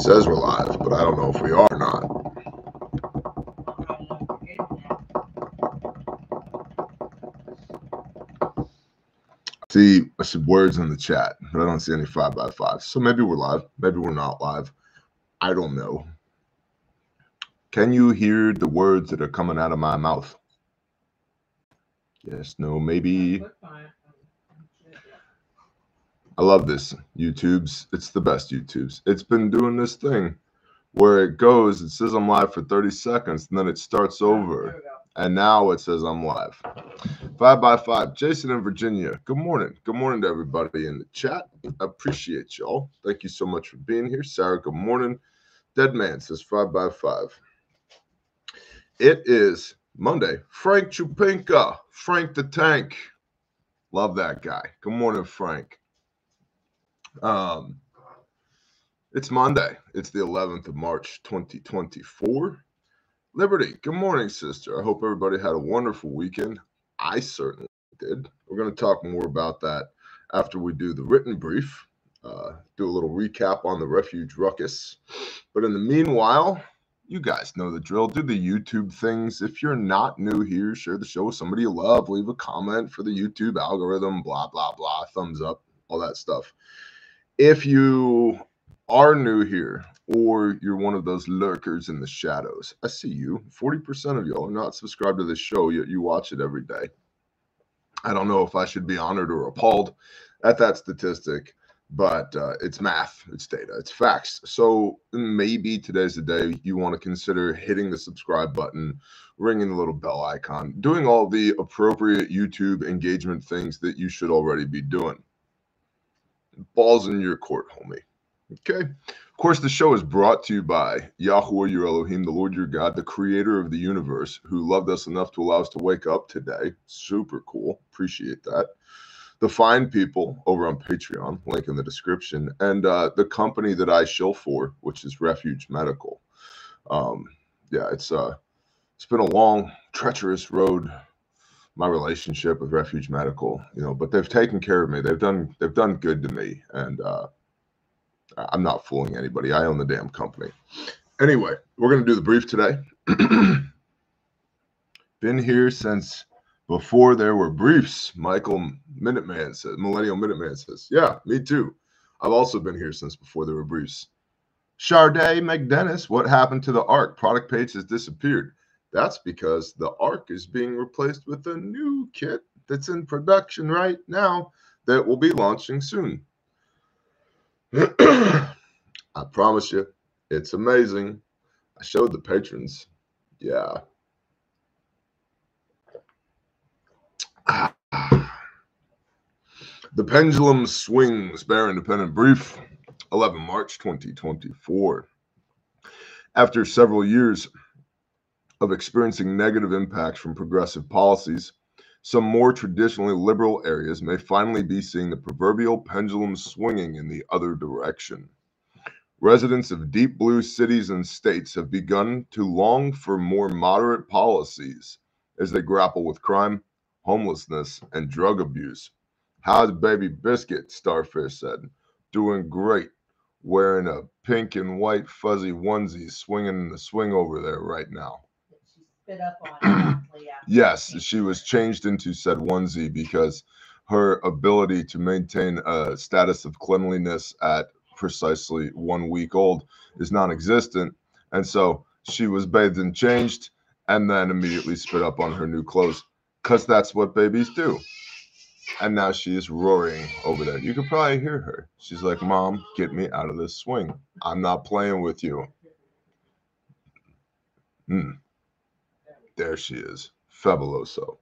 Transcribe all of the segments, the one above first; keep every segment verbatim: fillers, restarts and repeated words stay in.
says we're live, but I don't know if we are or not. See, I see words in the chat, but I don't see any five by five. So maybe we're live. Maybe we're not live. I don't know. Can you hear the words that are coming out of my mouth? Yes, no, maybe. I love this YouTube's. It's the best YouTube's. It's been doing this thing where it goes, it says I'm live for thirty seconds, and then it starts over. And now it says I'm live. Five by five. Jason in Virginia. Good morning. Good morning to everybody in the chat. I appreciate y'all. Thank you so much for being here. Sarah, good morning. Dead Man says five by five. It is Monday. Frank Chupinka. Frank the Tank. Love that guy. Good morning, Frank. Um, it's Monday. It's the eleventh of March, twenty twenty-four. Liberty, good morning, sister. I hope everybody had a wonderful weekend. I certainly did. We're going to talk more about that after we do the written brief, uh, do a little recap on the refuge ruckus. But in the meanwhile, you guys know the drill. Do the YouTube things. If you're not new here, share the show with somebody you love. Leave a comment for the YouTube algorithm, blah, blah, blah, thumbs up, all that stuff. If you are new here or you're one of those lurkers in the shadows, I see you. forty percent of y'all are not subscribed to this show, yet you watch it every day. I don't know if I should be honored or appalled at that statistic, but uh, it's math, it's data, it's facts. So maybe today's the day you want to consider hitting the subscribe button, ringing the little bell icon, doing all the appropriate YouTube engagement things that you should already be doing. Ball's in your court, homie. Okay. Of course, the show is brought to you by Yahuwah your Elohim, the Lord your God, the creator of the universe, who loved us enough to allow us to wake up today. Super cool. Appreciate that. The fine people over on Patreon, link in the description, and uh, the company that I shill for, which is Refuge Medical. Um, yeah, it's uh, it's been a long, treacherous road, my relationship with Refuge Medical, you know, but they've taken care of me. They've done they've done good to me, and uh, I'm not fooling anybody. I own the damn company. Anyway, we're going to do the brief today. Been here since before there were briefs. Michael Minuteman says, Millennial Minuteman says, yeah, me too. I've also been here since before there were briefs. Charday McDennis, what happened to the ARC? Product page has disappeared. That's because the ARC is being replaced with a new kit that's in production right now that will be launching soon. I promise you, it's amazing. I showed the patrons. Yeah. The pendulum swings. Bear Independent Brief, eleventh of March, twenty twenty-four. After several years of experiencing negative impacts from progressive policies, some more traditionally liberal areas may finally be seeing the proverbial pendulum swinging in the other direction. Residents of deep blue cities and states have begun to long for more moderate policies as they grapple with crime, homelessness, and drug abuse. How's Baby Biscuit? Starfish said. Doing great. Wearing a pink and white fuzzy onesie, swinging in the swing over there right now. She spit up on it. Yes, she was changed into said onesie because her ability to maintain a status of cleanliness at precisely one week old is non-existent, and so she was bathed and changed and then immediately spit up on her new clothes because that's what babies do. And now she is roaring over there. You could probably hear her. She's like, Mom, get me out of this swing. I'm not playing with you. Hmm. There she is. Fabuloso.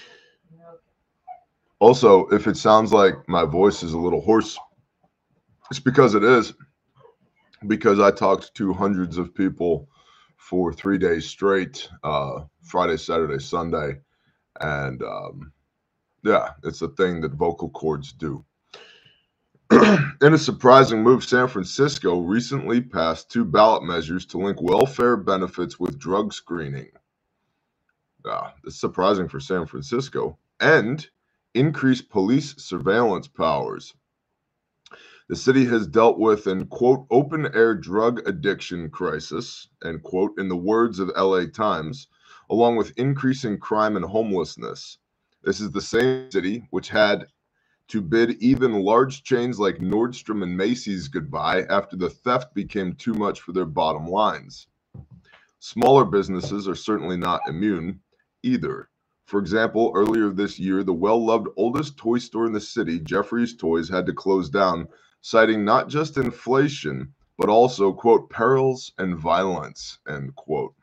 Also, if it sounds like my voice is a little hoarse, it's because it is. Because I talked to hundreds of people for three days straight, uh, Friday, Saturday, Sunday. And um, yeah, it's a thing that vocal cords do. In a surprising move, San Francisco recently passed two ballot measures to link welfare benefits with drug screening. Uh, it's surprising for San Francisco. And increase police surveillance powers. The city has dealt with an, quote, open-air drug addiction crisis, end quote, in the words of L A Times, along with increasing crime and homelessness. This is the same city which had to bid even large chains like Nordstrom and Macy's goodbye after the theft became too much for their bottom lines. Smaller businesses are certainly not immune either. For example, earlier this year, the well-loved oldest toy store in the city, Jeffrey's Toys, had to close down, citing not just inflation, but also, quote, perils and violence, end quote.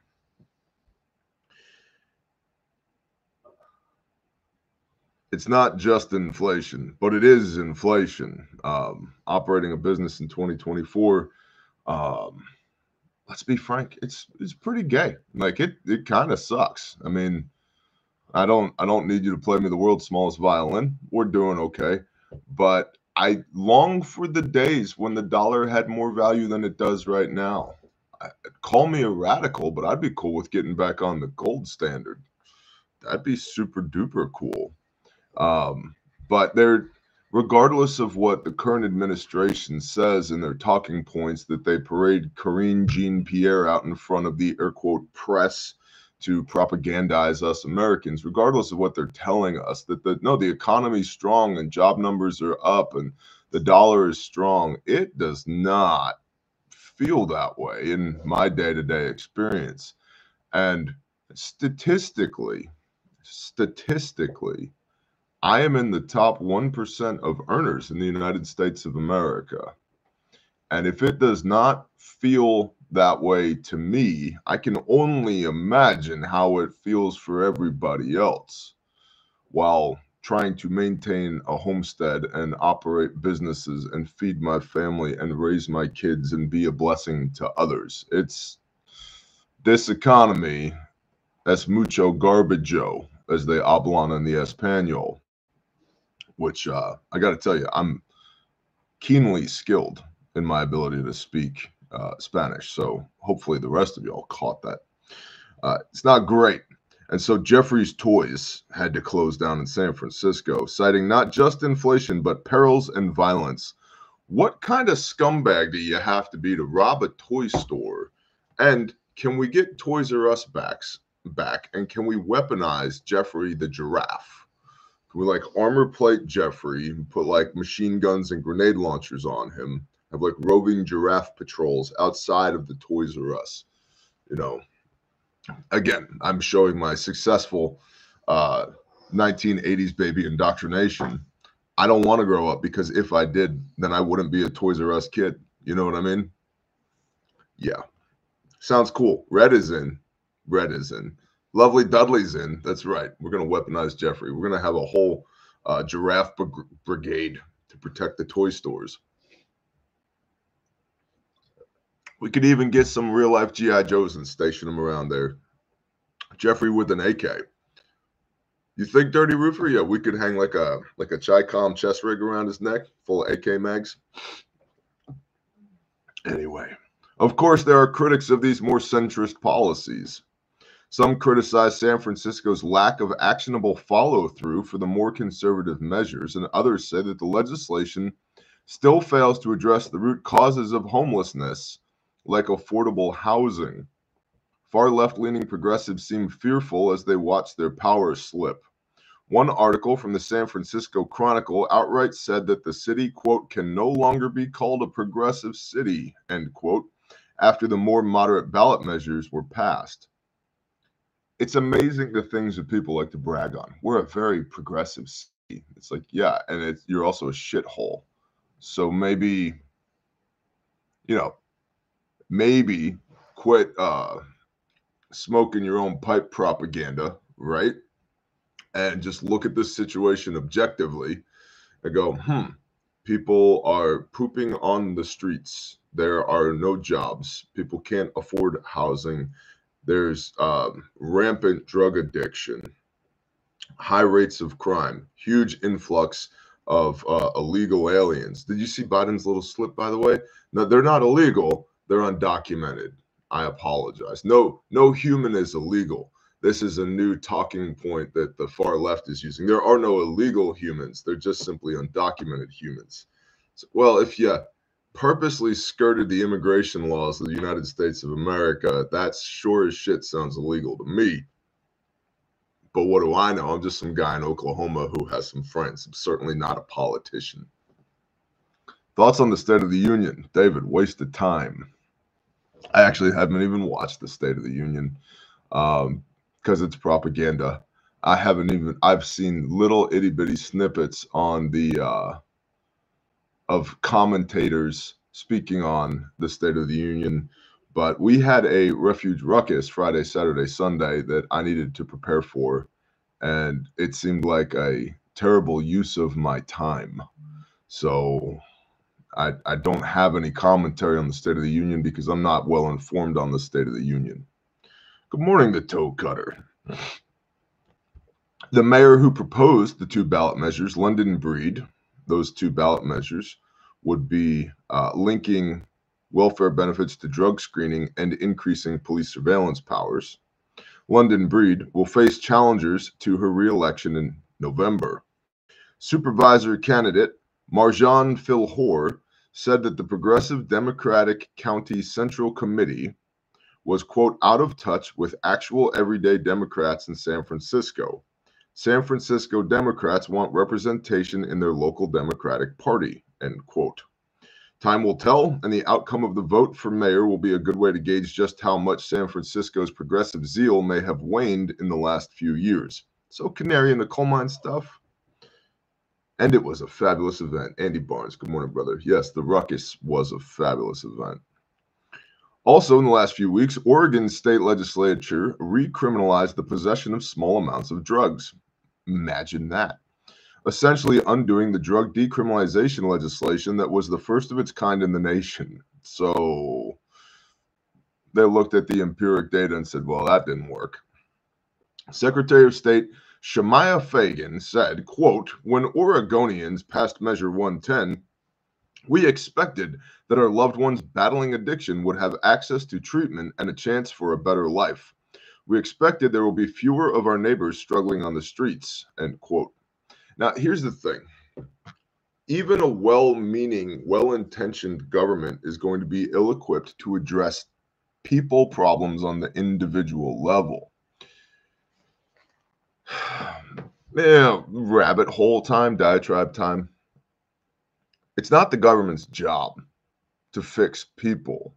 It's not just inflation, but it is inflation. Um, operating a business in twenty twenty-four, um, let's be frank, it's it's pretty gay. Like it it kind of sucks. I mean, I don't I don't need you to play me the world's smallest violin. We're doing okay. But I long for the days when the dollar had more value than it does right now. I, call me a radical, but I'd be cool with getting back on the gold standard. That'd be super duper cool. Um, but they're, regardless of what the current administration says in their talking points, that they parade Karine Jean-Pierre out in front of the air quote press to propagandize us Americans, regardless of what they're telling us, that the no, the economy's strong and job numbers are up and the dollar is strong. It does not feel that way in my day-to-day experience. And statistically, statistically, I am in the top one percent of earners in the United States of America. And if it does not feel that way to me, I can only imagine how it feels for everybody else while trying to maintain a homestead and operate businesses and feed my family and raise my kids and be a blessing to others. It's this economy, es mucho garbaggio, as they hablan in the Espanol, which uh, I got to tell you, I'm keenly skilled in my ability to speak uh, Spanish. So hopefully the rest of y'all caught that. Uh, it's not great. And so Jeffrey's Toys had to close down in San Francisco, citing not just inflation, but perils and violence. What kind of scumbag do you have to be to rob a toy store? And can we get Toys R Us backs back? And can we weaponize Jeffrey the giraffe? Can we like armor plate Jeffrey and put like machine guns and grenade launchers on him? Have like roving giraffe patrols outside of the Toys R Us? You know, again, I'm showing my successful uh, nineteen eighties baby indoctrination. I don't want to grow up because if I did, then I wouldn't be a Toys R Us kid. You know what I mean? Yeah. Sounds cool. Red is in. Red is in. Lovely Dudley's in. That's right. We're going to weaponize Jeffrey. We're going to have a whole uh, giraffe br- brigade to protect the toy stores. We could even get some real-life G I Joes and station them around there. Jeffrey with an A K. You think Dirty Roofer? Yeah, we could hang like a like a Chi-Com chest rig around his neck full of A K mags. Anyway, of course, there are critics of these more centrist policies. Some criticize San Francisco's lack of actionable follow-through for the more conservative measures, and others say that the legislation still fails to address the root causes of homelessness, like affordable housing. Far left-leaning progressives seem fearful as they watch their power slip. One article from the San Francisco Chronicle outright said that the city, quote, can no longer be called a progressive city, end quote, after the more moderate ballot measures were passed. It's amazing the things that people like to brag on. We're a very progressive city. It's like, yeah, and it's, you're also a shithole. So maybe, you know, maybe quit uh, smoking your own pipe propaganda, right? And just look at this situation objectively and go, hmm, people are pooping on the streets. There are no jobs. People can't afford housing. There's um, rampant drug addiction, high rates of crime, huge influx of uh, illegal aliens. Did you see Biden's little slip, by the way? No, they're not illegal. They're undocumented. I apologize. No, no human is illegal. This is a new talking point that the far left is using. There are no illegal humans. They're just simply undocumented humans. Well, if you purposely skirted the immigration laws of the United States of America, that sure as shit sounds illegal to me. But what do I know? I'm just some guy in Oklahoma who has some friends. I'm certainly not a politician. Thoughts on the State of the Union? David, wasted time. I actually haven't even watched the State of the Union um, because it's propaganda. I haven't even, I've seen little itty bitty snippets on the, uh, of commentators speaking on the State of the Union. But we had a refuge ruckus Friday, Saturday, Sunday that I needed to prepare for. And it seemed like a terrible use of my time. So I, I don't have any commentary on the State of the Union because I'm not well informed on the State of the Union. Good morning, the toe cutter. The mayor who proposed the two ballot measures, London Breed, those two ballot measures would be uh, linking welfare benefits to drug screening and increasing police surveillance powers. London Breed will face challengers to her re-election in November. Supervisor candidate Marjan Filhor said that the Progressive Democratic County Central Committee was, quote, out of touch with actual everyday Democrats in San Francisco. San Francisco Democrats want representation in their local Democratic Party, end quote. Time will tell, and the outcome of the vote for mayor will be a good way to gauge just how much San Francisco's progressive zeal may have waned in the last few years. So canary in the coal mine stuff. And it was a fabulous event. Andy Barnes, good morning, brother. Yes, the ruckus was a fabulous event. Also, in the last few weeks, Oregon's state legislature recriminalized the possession of small amounts of drugs. Imagine that. Essentially undoing the drug decriminalization legislation that was the first of its kind in the nation. So they looked at the empiric data and said, well, that didn't work. Secretary of State Shemaiah Fagan said, quote, when Oregonians passed Measure one ten, we expected that our loved ones battling addiction would have access to treatment and a chance for a better life. We expected there will be fewer of our neighbors struggling on the streets, end quote. Now, here's the thing. Even a well-meaning, well-intentioned government is going to be ill-equipped to address people problems on the individual level. Yeah, rabbit hole time, diatribe time. It's not the government's job to fix people,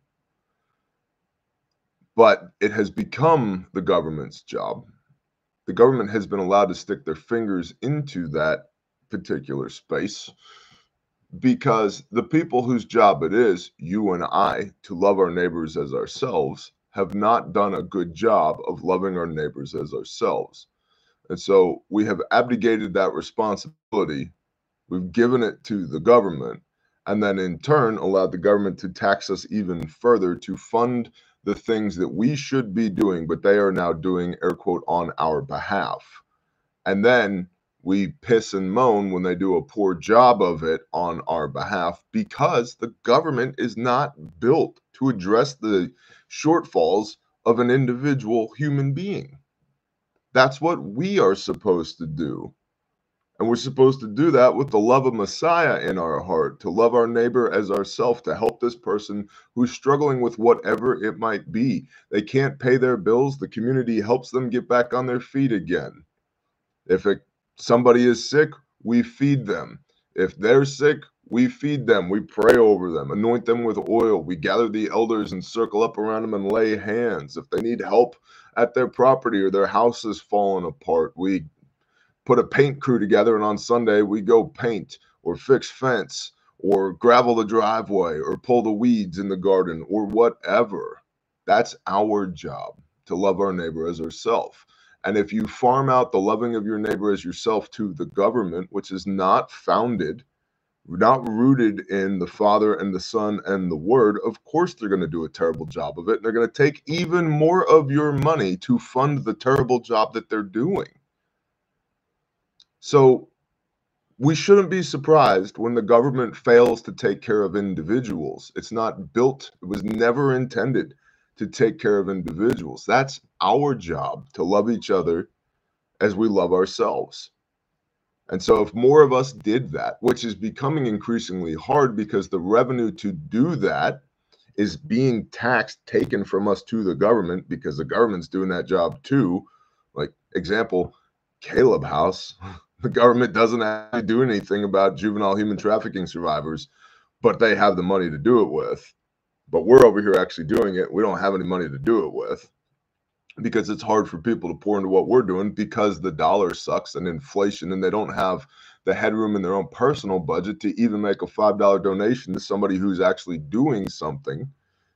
but it has become the government's job. The government has been allowed to stick their fingers into that particular space because the people whose job it is, you and I, to love our neighbors as ourselves, have not done a good job of loving our neighbors as ourselves. And so we have abdicated that responsibility. We've given it to the government, and then in turn allowed the government to tax us even further to fund the things that we should be doing, but they are now doing, air quote, on our behalf. And then we piss and moan when they do a poor job of it on our behalf because the government is not built to address the shortfalls of an individual human being. That's what we are supposed to do. And we're supposed to do that with the love of Messiah in our heart, to love our neighbor as ourselves, to help this person who's struggling with whatever it might be. They can't pay their bills. The community helps them get back on their feet again. If it, somebody is sick, we feed them. If they're sick, we feed them. We pray over them, anoint them with oil. We gather the elders and circle up around them and lay hands. If they need help at their property or their house has fallen apart, we put a paint crew together, and on Sunday we go paint or fix fence or gravel the driveway or pull the weeds in the garden or whatever. That's our job, to love our neighbor as ourselves. And if you farm out the loving of your neighbor as yourself to the government, which is not founded, not rooted in the Father and the Son and the Word, of course they're going to do a terrible job of it. And they're going to take even more of your money to fund the terrible job that they're doing. So we shouldn't be surprised when the government fails to take care of individuals. It's not built, it was never intended to take care of individuals. That's our job, to love each other as we love ourselves. And so if more of us did that, which is becoming increasingly hard because the revenue to do that is being taxed, taken from us to the government because the government's doing that job too. Like example, Caleb House, the government doesn't actually do anything about juvenile human trafficking survivors, but they have the money to do it with. But we're over here actually doing it. We don't have any money to do it with because it's hard for people to pour into what we're doing because the dollar sucks and inflation, and they don't have the headroom in their own personal budget to even make a five dollar donation to somebody who's actually doing something,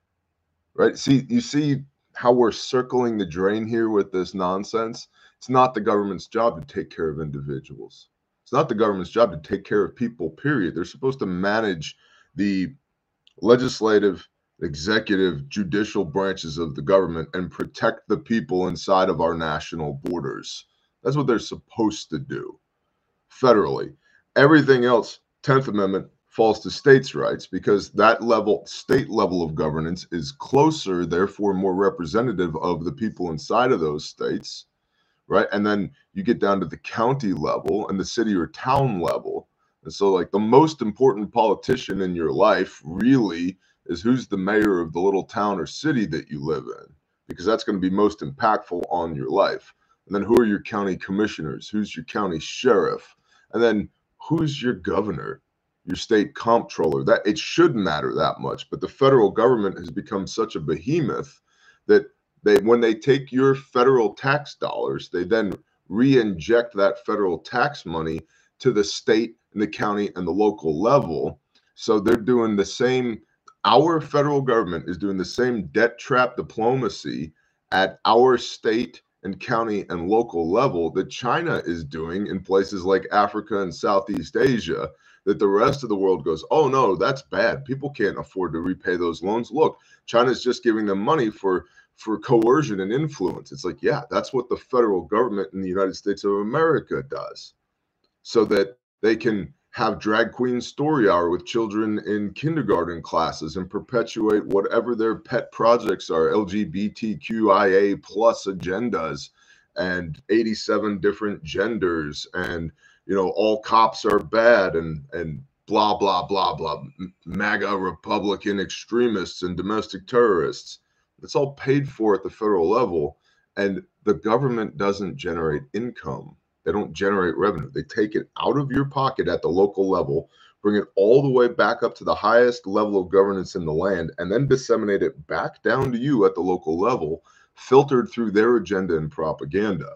right? See, you see how we're circling the drain here with this nonsense? It's not the government's job to take care of individuals. It's not the government's job to take care of people, period. They're supposed to manage the legislative, executive, judicial branches of the government and protect the people inside of our national borders. That's what they're supposed to do federally. Everything else, tenth Amendment, falls to states' rights because that level, state level of governance is closer, therefore more representative of the people inside of those states, right? And then you get down to the county level and the city or town level. And so like the most important politician in your life really is who's the mayor of the little town or city that you live in, because that's going to be most impactful on your life. And then who are your county commissioners? Who's your county sheriff? And then who's your governor, your state comptroller? That it should matter that much. But the federal government has become such a behemoth that they, when they take your federal tax dollars, they then re-inject that federal tax money to the state and the county and the local level. So they're doing the same. Our federal government is doing the same debt trap diplomacy at our state and county and local level that China is doing in places like Africa and Southeast Asia, that the rest of the world goes, oh no, that's bad. People can't afford to repay those loans. Look, China's just giving them money for, for coercion and influence. It's like, yeah, that's what the federal government in the United States of America does, so that they can have drag queen story hour with children in kindergarten classes and perpetuate whatever their pet projects are, L G B T Q I A plus agendas and eighty-seven different genders, and you know, all cops are bad, and and blah blah blah blah, MAGA Republican extremists and domestic terrorists. It's all paid for at the federal level, and the government doesn't generate income. They don't generate revenue. They take it out of your pocket at the local level, bring it all the way back up to the highest level of governance in the land, and then disseminate it back down to you at the local level, filtered through their agenda and propaganda.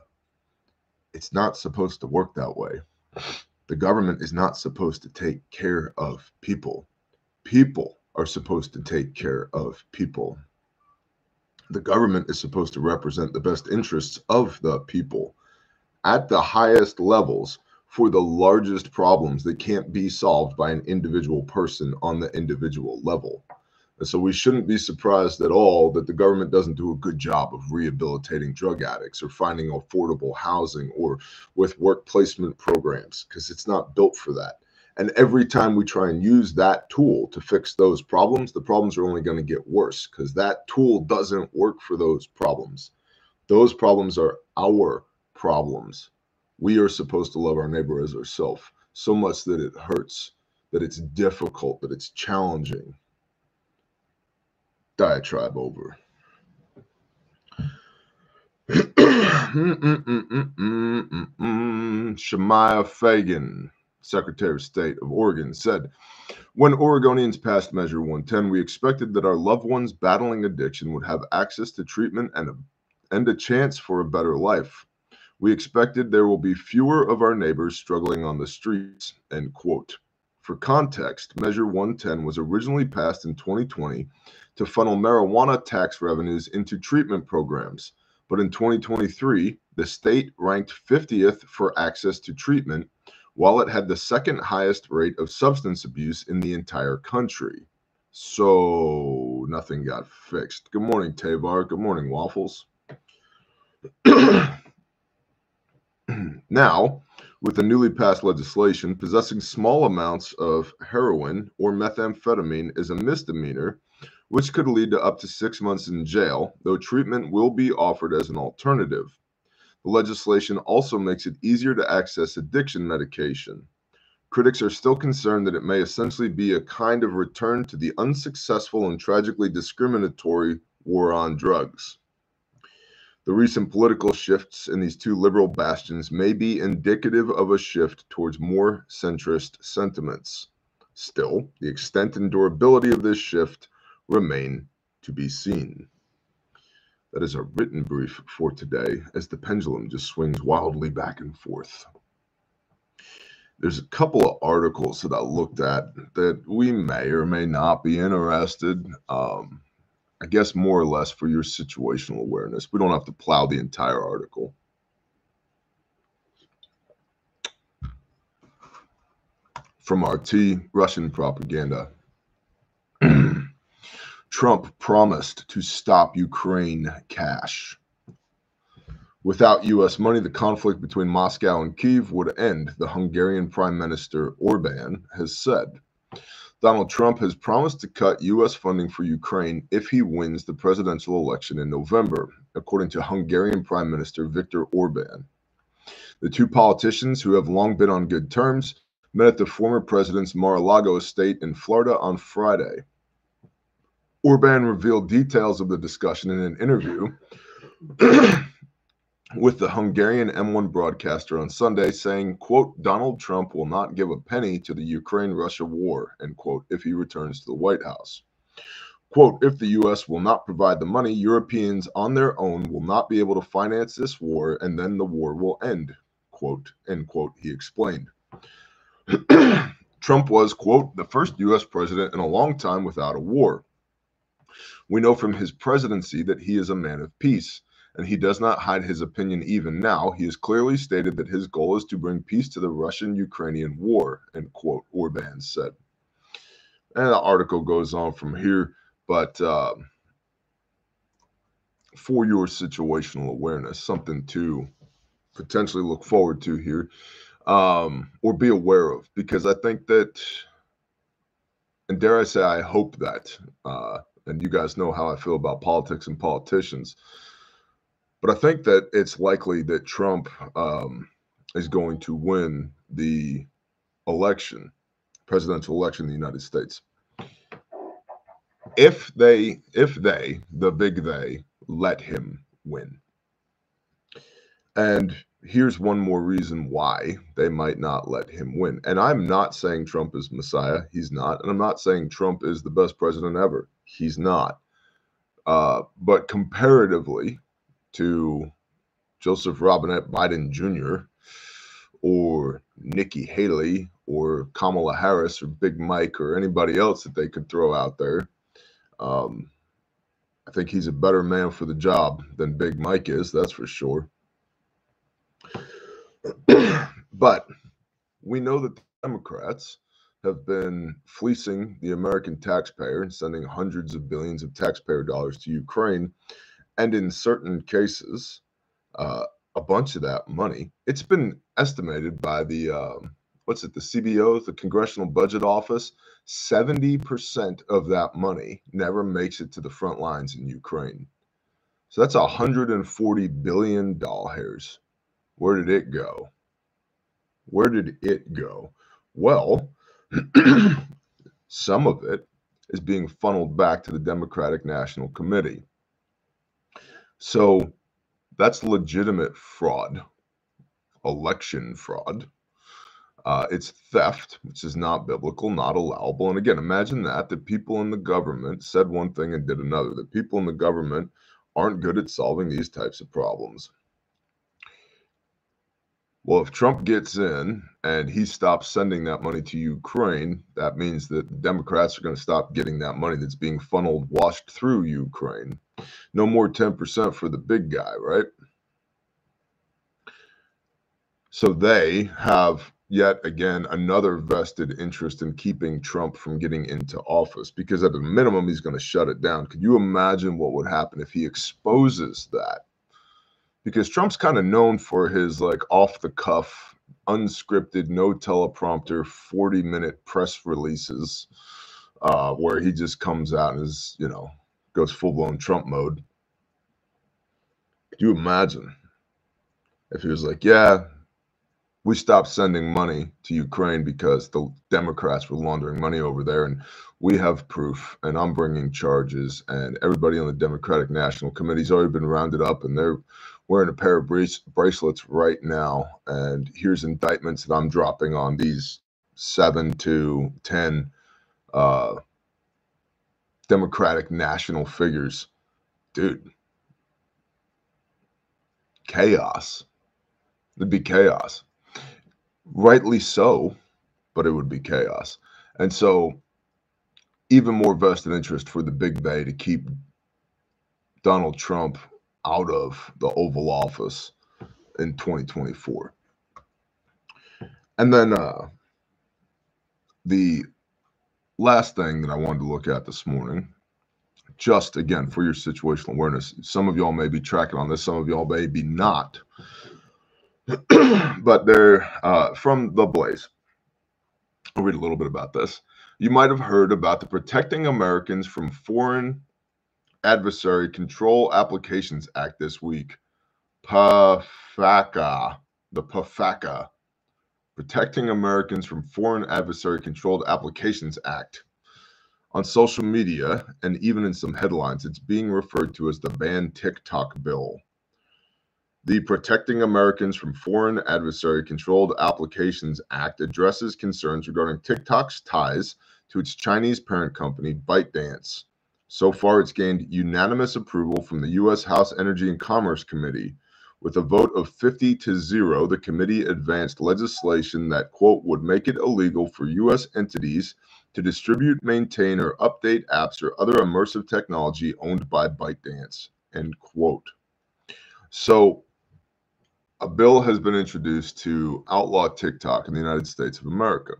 It's not supposed to work that way. The government is not supposed to take care of people. People are supposed to take care of people. The government is supposed to represent the best interests of the people at the highest levels for the largest problems that can't be solved by an individual person on the individual level. And so we shouldn't be surprised at all that the government doesn't do a good job of rehabilitating drug addicts or finding affordable housing or with work placement programs, because it's not built for that. And every time we try and use that tool to fix those problems, the problems are only going to get worse, because that tool doesn't work for those problems. Those problems are our problems. We are supposed to love our neighbor as ourselves, so much that it hurts, that it's difficult, that it's challenging. Diatribe over. Shemaiah Fagan, Secretary of State of Oregon, said, when Oregonians passed Measure one ten, we expected that our loved ones battling addiction would have access to treatment and a, and a chance for a better life. We expected there will be fewer of our neighbors struggling on the streets, end quote. For context, Measure one ten was originally passed in twenty twenty to funnel marijuana tax revenues into treatment programs. But in twenty twenty-three, the state ranked fiftieth for access to treatment, while it had the second highest rate of substance abuse in the entire country. So nothing got fixed. Good morning, Tavar. Good morning, Waffles. Now, with the newly passed legislation, possessing small amounts of heroin or methamphetamine is a misdemeanor, which could lead to up to six months in jail, though treatment will be offered as an alternative. The legislation also makes it easier to access addiction medication. Critics are still concerned that it may essentially be a kind of return to the unsuccessful and tragically discriminatory war on drugs. The recent political shifts in these two liberal bastions may be indicative of a shift towards more centrist sentiments. Still, the extent and durability of this shift remain to be seen. That is our written brief for today, as the pendulum just swings wildly back and forth. There's a couple of articles that I looked at that we may or may not be interested. Um, I guess more or less for your situational awareness. We don't have to plow the entire article. From R T, Russian propaganda. Trump promised to stop Ukraine cash. Without U S money, the conflict between Moscow and Kyiv would end, the Hungarian Prime Minister Orban has said. Donald Trump has promised to cut U S funding for Ukraine if he wins the presidential election in November, according to Hungarian Prime Minister Viktor Orban. The two politicians, who have long been on good terms, met at the former president's Mar-a-Lago estate in Florida on Friday. Orban revealed details of the discussion in an interview with the Hungarian M one broadcaster on Sunday, saying, quote, Donald Trump will not give a penny to the Ukraine-Russia war, end quote, if he returns to the White House. Quote, if the U S will not provide the money, Europeans on their own will not be able to finance this war, and then the war will end, quote, end quote, he explained. Trump was, quote, the first U S president in a long time without a war. We know from his presidency that he is a man of peace, and he does not hide his opinion even now. He has clearly stated that his goal is to bring peace to the Russian-Ukrainian war, end quote, Orban said. And the article goes on from here, but uh, for your situational awareness, something to potentially look forward to here, um, or be aware of, because I think that, and dare I say, I hope that, uh, and you guys know how I feel about politics and politicians, but I think that it's likely that Trump um, is going to win the election, presidential election in the United States. If they, if they, the big they, let him win. And here's one more reason why they might not let him win. And I'm not saying Trump is Messiah. He's not. And I'm not saying Trump is the best president ever. He's not. Uh, but comparatively to Joseph Robinette Biden Junior or Nikki Haley or Kamala Harris or Big Mike or anybody else that they could throw out there, um, I think he's a better man for the job than Big Mike is, that's for sure. But we know that the Democrats have been fleecing the American taxpayer and sending hundreds of billions of taxpayer dollars to Ukraine. And in certain cases, uh, a bunch of that money, it's been estimated by the, um, what's it, the C B O, the Congressional Budget Office, seventy percent of that money never makes it to the front lines in Ukraine. So that's one hundred forty billion dollars. Where did it go? Where did it go? Well, some of it is being funneled back to the Democratic National Committee. So that's legitimate fraud, election fraud. Uh, it's theft, which is not biblical, not allowable. And again, imagine that, the people in the government said one thing and did another. The people in the government aren't good at solving these types of problems. Well, if Trump gets in and he stops sending that money to Ukraine, that means that the Democrats are going to stop getting that money that's being funneled, washed through Ukraine. No more ten percent for the big guy, right? So they have yet again another vested interest in keeping Trump from getting into office, because at a minimum, he's going to shut it down. Could you imagine what would happen if he exposes that? Because Trump's kind of known for his like off the cuff, unscripted, no teleprompter, forty minute press releases uh, where he just comes out and is, you know, goes full blown Trump mode. Could you imagine? if he was like, yeah, we stopped sending money to Ukraine because the Democrats were laundering money over there, and we have proof, and I'm bringing charges, and everybody on the Democratic National Committee's already been rounded up, and they're wearing a pair of brace bracelets right now, and here's indictments that I'm dropping on these seven to ten uh, Democratic national figures. Dude, chaos. It'd be chaos. Rightly so, but it would be chaos. And so even more vested interest for the big bay to keep Donald Trump out of the Oval Office in twenty twenty-four. And then uh, the last thing that I wanted to look at this morning, just again for your situational awareness, some of y'all may be tracking on this, some of y'all may be not, but they're uh, from The Blaze. I'll read a little bit about this. You might have heard about the Protecting Americans from Foreign Adversary Control Applications Act this week. PAFACA, the PAFACA, Protecting Americans from Foreign Adversary Controlled Applications Act. On social media, and even in some headlines, it's being referred to as the Ban TikTok Bill. The Protecting Americans from Foreign Adversary Controlled Applications Act addresses concerns regarding TikTok's ties to its Chinese parent company, ByteDance. So far, it's gained unanimous approval from the U S House Energy and Commerce Committee. With a vote of fifty to zero, the committee advanced legislation that, quote, would make it illegal for U S entities to distribute, maintain, or update apps or other immersive technology owned by ByteDance, end quote. So a bill has been introduced to outlaw TikTok in the United States of America.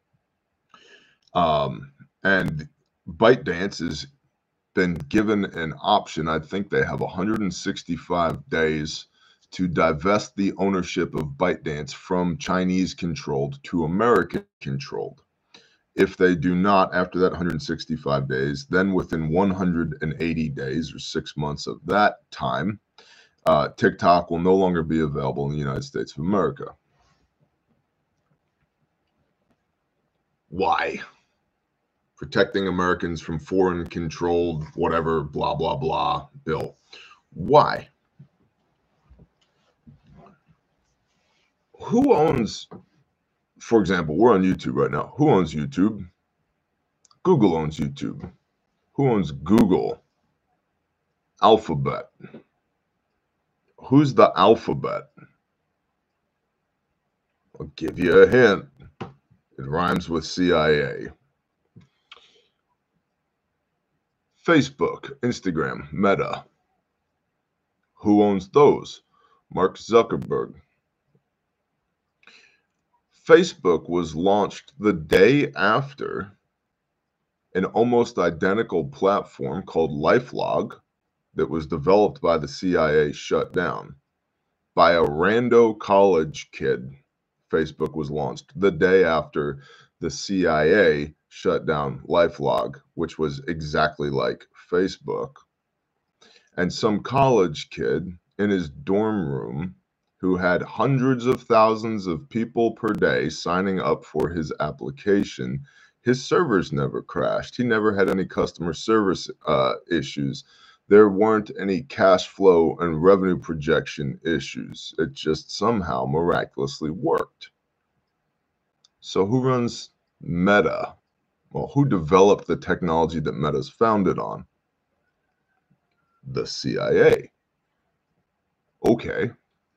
Um, and ByteDance has been given an option. I think they have one hundred sixty-five days to divest the ownership of ByteDance from Chinese-controlled to American-controlled. If they do not, after that one hundred sixty-five days, then within one hundred eighty days or six months of that time, uh, TikTok will no longer be available in the United States of America. Why? Protecting Americans from foreign-controlled whatever, blah, blah, blah, bill. Why? Who owns, for example, we're on YouTube right now. Who owns YouTube? Google owns YouTube. Who owns Google? Alphabet. Who's the Alphabet? I'll give you a hint. It rhymes with C I A. Facebook, Instagram, Meta. Who owns those? Mark Zuckerberg. Facebook was launched the day after an almost identical platform called LifeLog that was developed by the C I A shut down. By a rando college kid, Facebook was launched the day after the C I A shut down LifeLog, which was exactly like Facebook. And some college kid in his dorm room who had hundreds of thousands of people per day signing up for his application, his servers never crashed. He never had any customer service uh, issues. There weren't any cash flow and revenue projection issues. It just somehow miraculously worked. So who runs Meta? Well, who developed the technology that Meta's founded on? The C I A. Okay.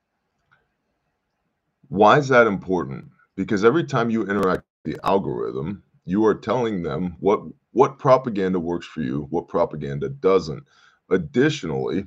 Why is that important? Because every time you interact with the algorithm, you are telling them what, what propaganda works for you, what propaganda doesn't. Additionally,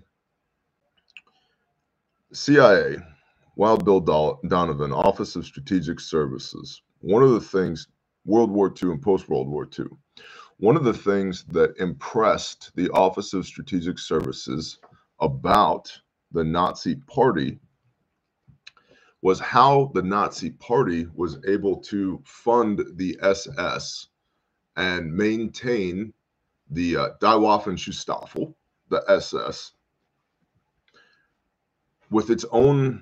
C I A, Wild Bill Donovan, Office of Strategic Services, one of the things, World War Two and post-World War Two, one of the things that impressed the Office of Strategic Services about the Nazi Party was how the Nazi Party was able to fund the S S and maintain the uh, Die Waffen-Staffel, the S S, with its own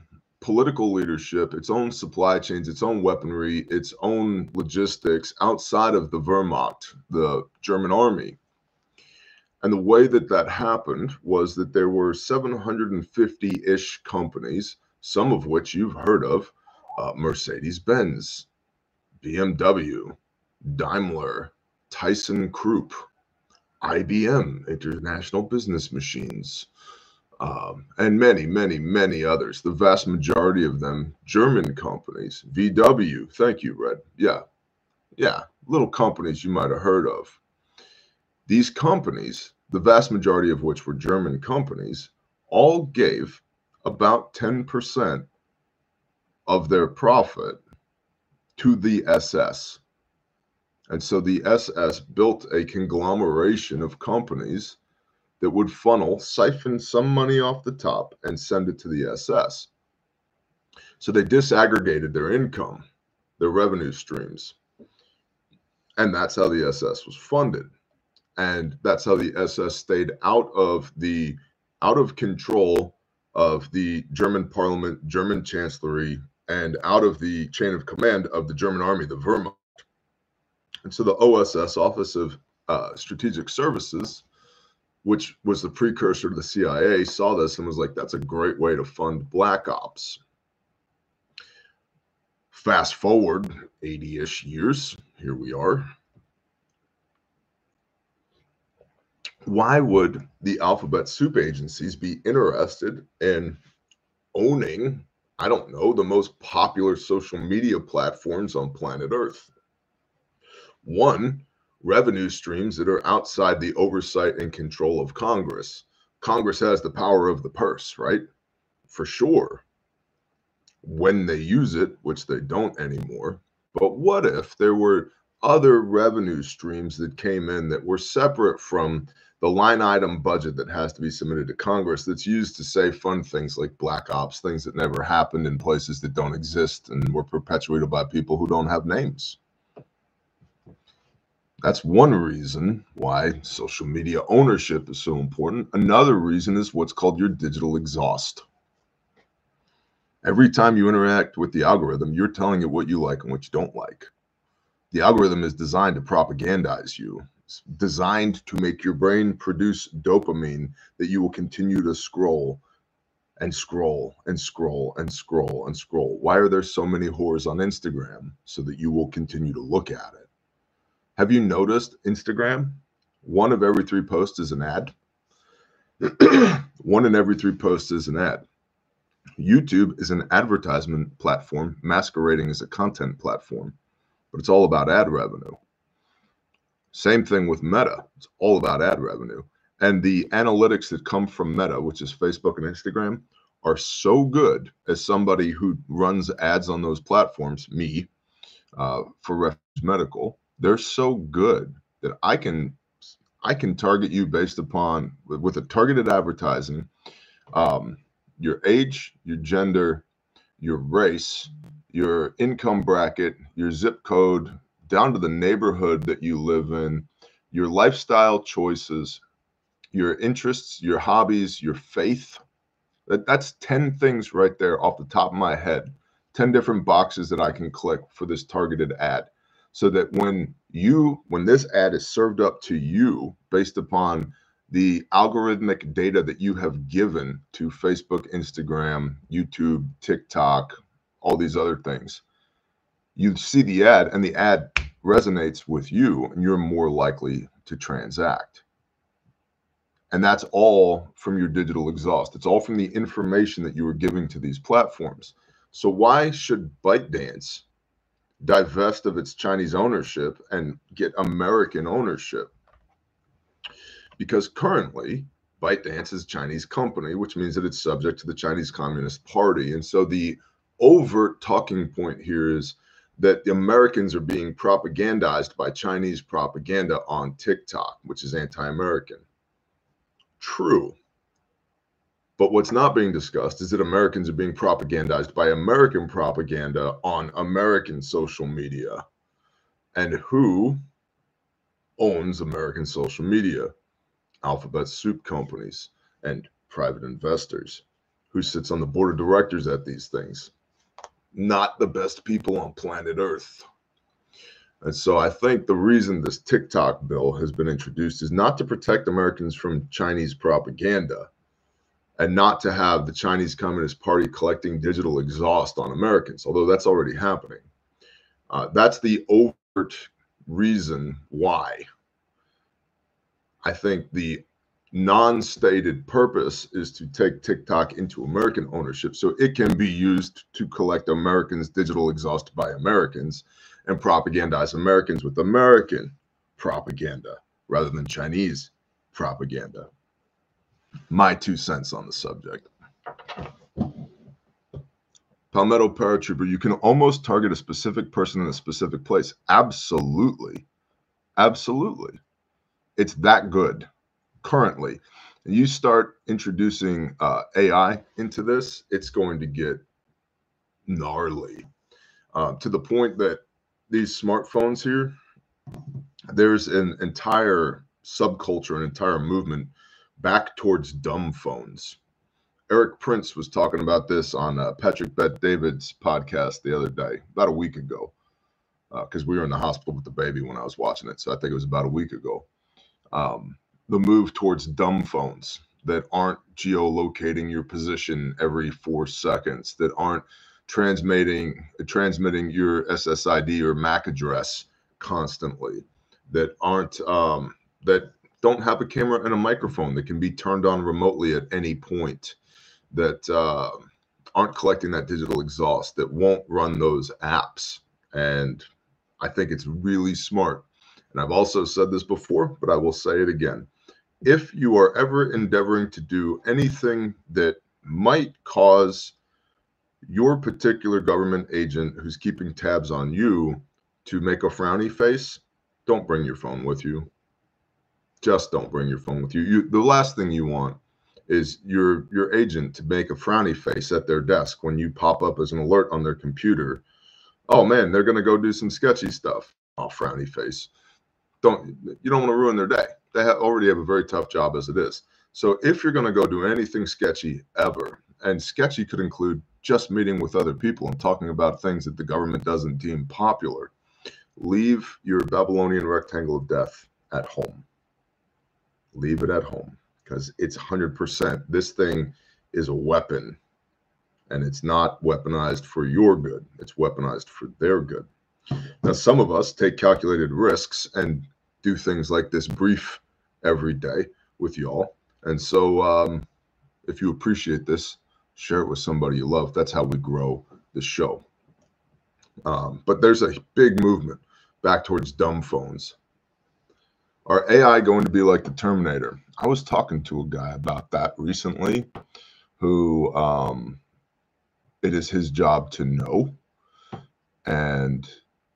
political leadership, its own supply chains, its own weaponry, its own logistics outside of the Wehrmacht, the German army. And the way that that happened was that there were seven hundred fifty-ish companies, some of which you've heard of, uh, Mercedes-Benz, B M W, Daimler, ThyssenKrupp, I B M, International Business Machines, um, and many, many, many others. The vast majority of them German companies. V W, thank you, Red. Yeah, yeah, little companies you might have heard of. These companies, the vast majority of which were German companies, all gave about ten percent of their profit to the S S. And so the S S built a conglomeration of companies that would funnel, siphon some money off the top and send it to the S S. So they disaggregated their income, their revenue streams. And that's how the S S was funded. And that's how the S S stayed out of the out of control of the German parliament, German chancellery, and out of the chain of command of the German army, the Wehrmacht. And so the O S S, Office of uh, Strategic Services, which was the precursor to the C I A, saw this and was like, that's a great way to fund black ops. Fast forward eighty-ish years, here we are. Why would the alphabet soup agencies be interested in owning, I don't know, the most popular social media platforms on planet Earth? One, revenue streams that are outside the oversight and control of Congress. Congress has the power of the purse, right? For sure. When they use it, which they don't anymore. But what if there were other revenue streams that came in that were separate from the line item budget that has to be submitted to Congress, that's used to, say, fund things like black ops, things that never happened in places that don't exist and were perpetuated by people who don't have names? That's one reason why social media ownership is so important. Another reason is what's called your digital exhaust. Every time you interact with the algorithm, you're telling it what you like and what you don't like. The algorithm is designed to propagandize you. It's designed to make your brain produce dopamine that you will continue to scroll and scroll and scroll and scroll and scroll. Why are there so many whores on Instagram? So that you will continue to look at it. Have you noticed Instagram? One of every three posts is an ad. One in every three posts is an ad. YouTube is an advertisement platform masquerading as a content platform, but it's all about ad revenue. Same thing with Meta. It's all about ad revenue. And the analytics that come from Meta, which is Facebook and Instagram, are so good. As somebody who runs ads on those platforms, me, uh, for Refuge Medical, they're so good that I can I can target you based upon, with a targeted advertising, um, your age, your gender, your race, your income bracket, your zip code, down to the neighborhood that you live in, your lifestyle choices, your interests, your hobbies, your faith. That, that's ten things right there off the top of my head, ten different boxes that I can click for this targeted ad. So that when you, when this ad is served up to you based upon the algorithmic data that you have given to Facebook, Instagram, YouTube, TikTok, all these other things, you see the ad and the ad resonates with you and you're more likely to transact. And that's all from your digital exhaust. It's all from the information that you are giving to these platforms. So why should ByteDance divest of its Chinese ownership and get American ownership? Because currently ByteDance is a Chinese company, which means that it's subject to the Chinese Communist Party. And so the overt talking point here is that the Americans are being propagandized by Chinese propaganda on TikTok, which is anti-American. True. But what's not being discussed is that Americans are being propagandized by American propaganda on American social media. And who owns American social media? Alphabet soup companies and private investors who sits on the board of directors at these things. Not the best people on planet Earth. And so I think the reason this TikTok bill has been introduced is not to protect Americans from Chinese propaganda and not to have the Chinese Communist Party collecting digital exhaust on Americans, although that's already happening. Uh, that's the overt reason why. I think the non-stated purpose is to take TikTok into American ownership so it can be used to collect Americans' digital exhaust by Americans and propagandize Americans with American propaganda rather than Chinese propaganda. My two cents on the subject. Palmetto Paratrooper, you can almost target a specific person in a specific place. Absolutely. Absolutely. It's that good currently. And you start introducing uh, A I into this, it's going to get gnarly uh, to the point that these smartphones here, there's an entire subculture, an entire movement back towards dumb phones. Eric Prince was talking about this on uh, Patrick Bet-David's podcast the other day, about a week ago, because uh, we were in the hospital with the baby when I was watching it. So I think it was about a week ago. Um, the move towards dumb phones that aren't geolocating your position every four seconds, that aren't transmitting transmitting your S S I D or M A C address constantly, that aren't um, that don't have a camera and a microphone that can be turned on remotely at any point, that uh, aren't collecting that digital exhaust, that won't run those apps. And I think it's really smart. And I've also said this before, but I will say it again. If you are ever endeavoring to do anything that might cause your particular government agent who's keeping tabs on you to make a frowny face, don't bring your phone with you. Just don't bring your phone with you. You the last thing you want is your your agent to make a frowny face at their desk when you pop up as an alert on their computer. Oh man, they're going to go do some sketchy stuff. Oh, frowny face. Don't you don't want to ruin their day. They have, already have a very tough job as it is. So if you're going to go do anything sketchy ever, and sketchy could include just meeting with other people and talking about things that the government doesn't deem popular, leave your Babylonian rectangle of death at home. Leave it at home, because it's one hundred percent. This thing is a weapon, and it's not weaponized for your good. It's weaponized for their good. Now, some of us take calculated risks and do things like this brief every day with y'all. And so um, if you appreciate this, share it with somebody you love. That's how we grow the show. Um, but there's a big movement back towards dumb phones. Are A I going to be like the Terminator? I was talking to a guy about that recently who um, it is his job to know. And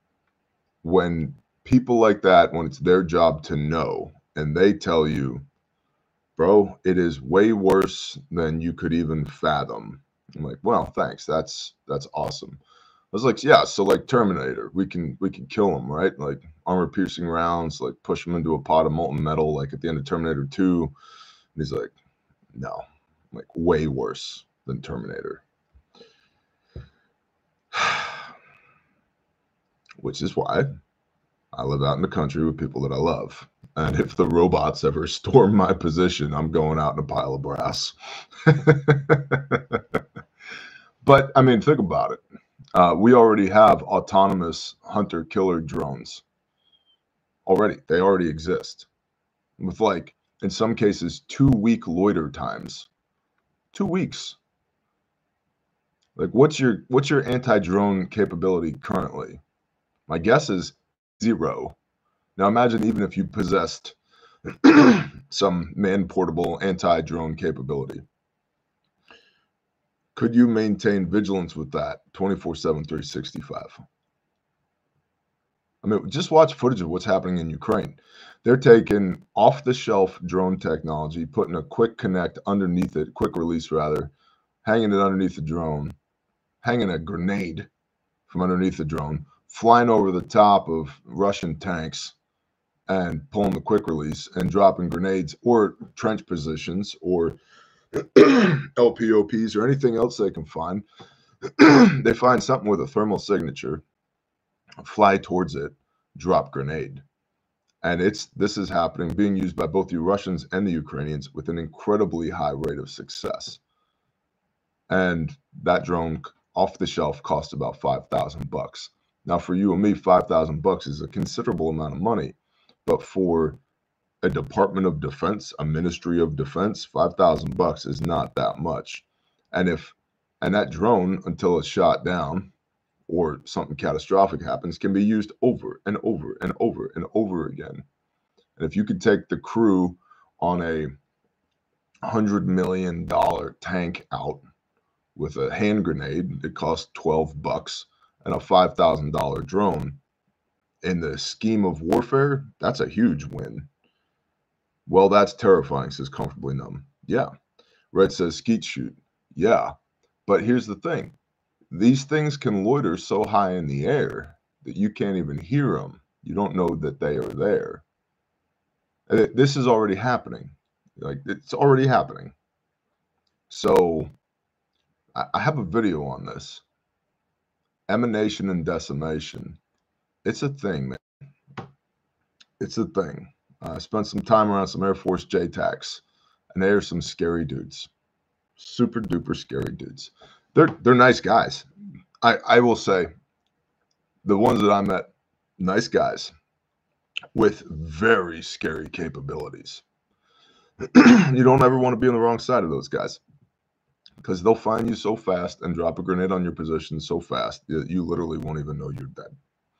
when people like that, when it's their job to know, and they tell you, bro, it is way worse than you could even fathom. I'm like, well, thanks. That's that's awesome. I was like, yeah, so like Terminator, we can we can kill him, right? Like armor-piercing rounds, like push him into a pot of molten metal, like at the end of Terminator two. And he's like, no, like way worse than Terminator. Which is why I live out in the country with people that I love. And if the robots ever storm my position, I'm going out in a pile of brass. But, I mean, think about it. Uh, we already have autonomous hunter-killer drones. Already. They already exist. With, like, in some cases, two-week loiter times. Two weeks. Like, what's your what's your anti-drone capability currently? My guess is zero. Now imagine even if you possessed some man-portable anti-drone capability. Could you maintain vigilance with that twenty-four seven, three sixty-five? I mean, just watch footage of what's happening in Ukraine. They're taking off-the-shelf drone technology, putting a quick connect underneath it, quick release rather, hanging it underneath the drone, hanging a grenade from underneath the drone, flying over the top of Russian tanks and pulling the quick release and dropping grenades or trench positions or L P O Ps, or anything else they can find. They find something with a thermal signature, fly towards it, drop grenade. And it's this is happening, being used by both the Russians and the Ukrainians with an incredibly high rate of success. And that drone off the shelf cost about five thousand bucks. Now, for you and me, five thousand bucks is a considerable amount of money, but for a Department of Defense, a Ministry of Defense, five thousand bucks is not that much. And if and that drone, until it's shot down or something catastrophic happens, can be used over and over and over and over again. And if you could take the crew on a hundred million dollar tank out with a hand grenade, it costs twelve bucks, and a five thousand dollar drone, in the scheme of warfare, that's a huge win. Well, that's terrifying, says Comfortably Numb. Yeah. Red says skeet shoot. Yeah. But here's the thing. These things can loiter so high in the air that you can't even hear them. You don't know that they are there. And it, this is already happening. Like, it's already happening. So I, I have a video on this. Emanation and decimation. It's a thing, man. It's a thing. I uh, spent some time around some Air Force J TACs, and they are some scary dudes. Super duper scary dudes. They're they're nice guys. I, I will say, the ones that I met, nice guys with very scary capabilities. You don't ever want to be on the wrong side of those guys, because they'll find you so fast and drop a grenade on your position so fast that you literally won't even know you're dead.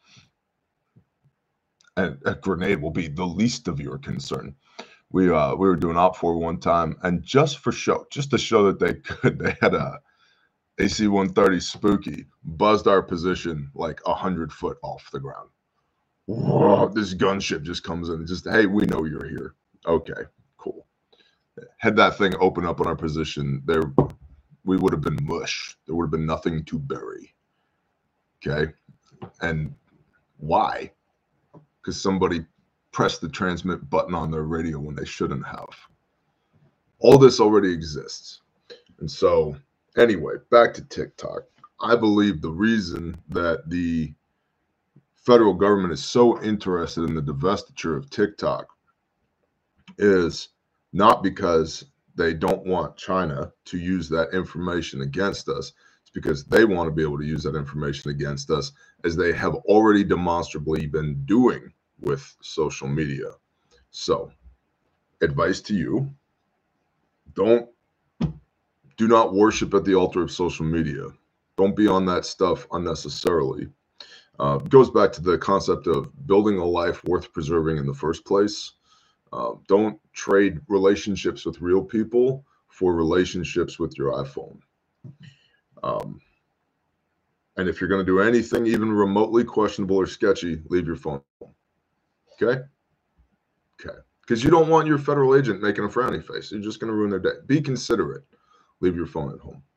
And a grenade will be the least of your concern. We uh we were doing op four one time, and just for show, just to show that they could, they had a A C one thirty Spooky buzzed our position like a hundred foot off the ground. Whoa, this gunship just comes in and just, hey, we know you're here. Okay, cool. Had that thing open up on our position, there we would have been mush. There would have been nothing to bury. Okay, and why? Because somebody pressed the transmit button on their radio when they shouldn't have. All this already exists. And so, anyway, back to TikTok. I believe the reason that the federal government is so interested in the divestiture of TikTok is not because they don't want China to use that information against us. It's because they want to be able to use that information against us, as they have already demonstrably been doing with social media. So, advice to you, don't, do not worship at the altar of social media. Don't be on that stuff unnecessarily. Uh, it goes back to the concept of building a life worth preserving in the first place. Uh, don't trade relationships with real people for relationships with your iPhone. Um, and if you're going to do anything even remotely questionable or sketchy, leave your phone home. Okay? Okay. Because you don't want your federal agent making a frowny face. You're just going to ruin their day. Be considerate. Leave your phone at home.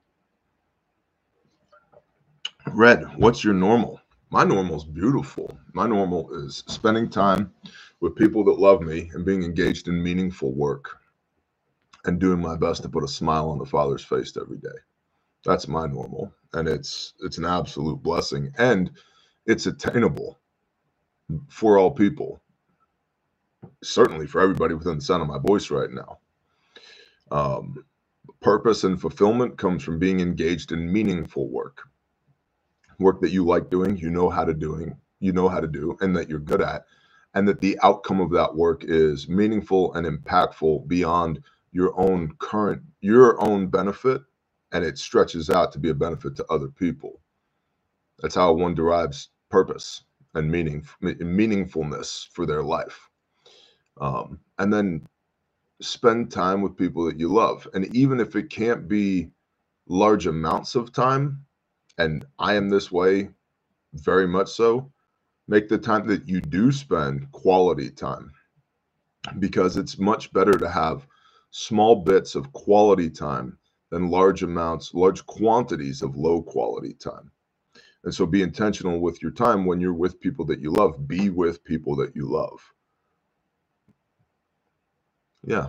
Red, what's your normal? My normal is beautiful. My normal is spending time with people that love me and being engaged in meaningful work and doing my best to put a smile on the Father's face every day. That's my normal. And it's it's an absolute blessing. And it's attainable for all people. Certainly for everybody within the sound of my voice right now. Um, purpose and fulfillment comes from being engaged in meaningful work. Work that you like doing, you know how to doing, you know how to do, and that you're good at, and that the outcome of that work is meaningful and impactful beyond your own current, your own benefit, and it stretches out to be a benefit to other people. That's how one derives purpose and meaning, meaningfulness for their life. Um, and then spend time with people that you love. And even if it can't be large amounts of time, and I am this way very much so, make the time that you do spend quality time, because it's much better to have small bits of quality time than large amounts, large quantities of low quality time. And so be intentional with your time. When you're with people that you love, be with people that you love. Yeah.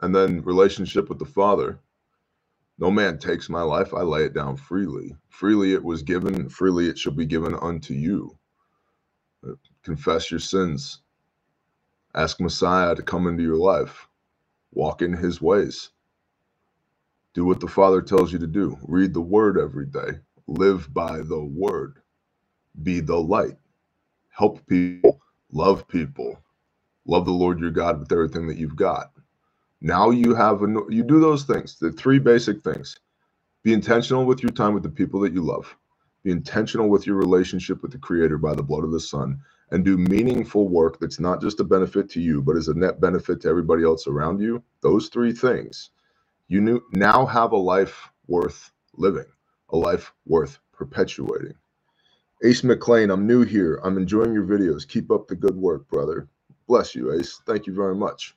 And then relationship with the Father. No man takes my life, I lay it down freely. Freely it was given, freely it shall be given unto you. Confess your sins. Ask Messiah to come into your life. Walk in his ways. Do what the Father tells you to do. Read the word every day. Live by the word. Be the light. Help people. Love people. Love the Lord your God with everything that you've got. Now you have, a, you do those things, the three basic things. Be intentional with your time with the people that you love. Be intentional with your relationship with the Creator by the blood of the Son. And do meaningful work that's not just a benefit to you, but is a net benefit to everybody else around you. Those three things, you knew, now have a life worth living, a life worth perpetuating. Ace McLean, I'm new here. I'm enjoying your videos. Keep up the good work, brother. Bless you, Ace. Thank you very much.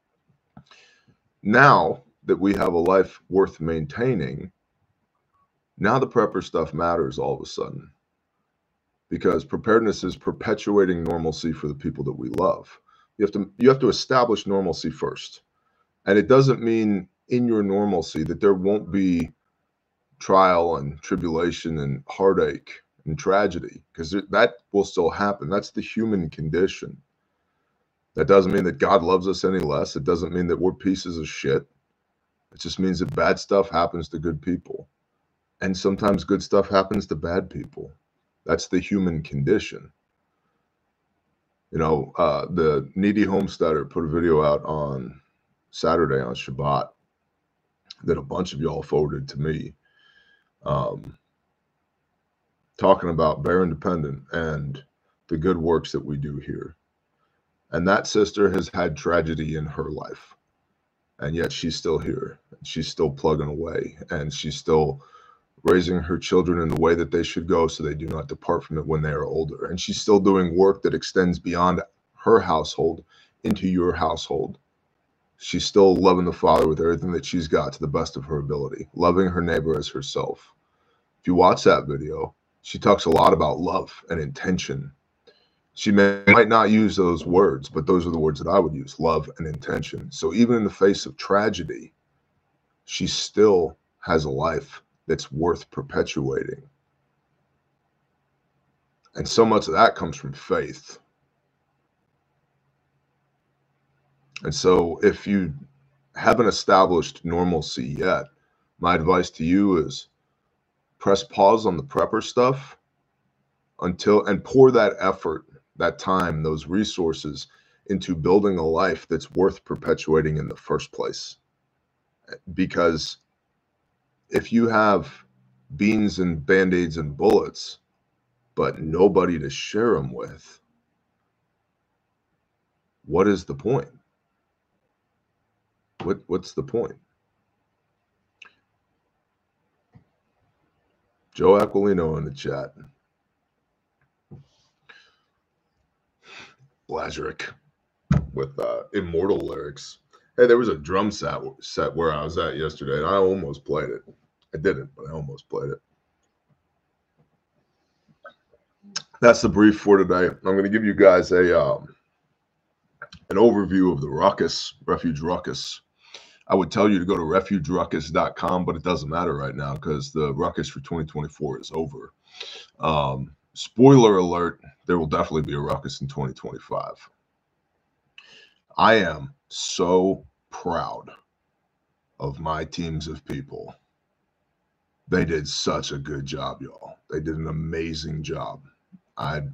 Now that we have a life worth maintaining, now the prepper stuff matters all of a sudden, because preparedness is perpetuating normalcy for the people that we love. You have to, you have to establish normalcy first. And it doesn't mean in your normalcy that there won't be trial and tribulation and heartache and tragedy, because that will still happen. That's the human condition. That doesn't mean that God loves us any less. It doesn't mean that we're pieces of shit. It just means that bad stuff happens to good people. And sometimes good stuff happens to bad people. That's the human condition. You know, uh, the Needy Homesteader put a video out on Saturday on Shabbat that a bunch of y'all forwarded to me, um, talking about Bear Independent and the good works that we do here. And that sister has had tragedy in her life, and yet she's still here. She's still plugging away, and she's still raising her children in the way that they should go so they do not depart from it when they are older. And she's still doing work that extends beyond her household into your household. She's still loving the Father with everything that she's got to the best of her ability, loving her neighbor as herself. If you watch that video, she talks a lot about love and intention. She may, might not use those words, but those are the words that I would use, love and intention. So even in the face of tragedy, she still has a life that's worth perpetuating. And so much of that comes from faith. And so if you haven't established normalcy yet, my advice to you is press pause on the prepper stuff until, and pour that effort, that time, those resources into building a life that's worth perpetuating in the first place. Because if you have beans and Band-Aids and bullets, but nobody to share them with, what is the point? What, what's the point? Joe Aquilino in the chat. Blazerick with uh, immortal lyrics. Hey, there was a drum set, set where I was at yesterday, and I almost played it. I didn't, but I almost played it. That's the brief for today. I'm going to give you guys a um, an overview of the ruckus, Refuge Ruckus. I would tell you to go to refuge ruckus dot com, but it doesn't matter right now because the ruckus for twenty twenty-four is over. Um, spoiler alert, there will definitely be a ruckus in twenty twenty-five. I am so proud of my teams of people. They did such a good job, y'all. They did an amazing job. I,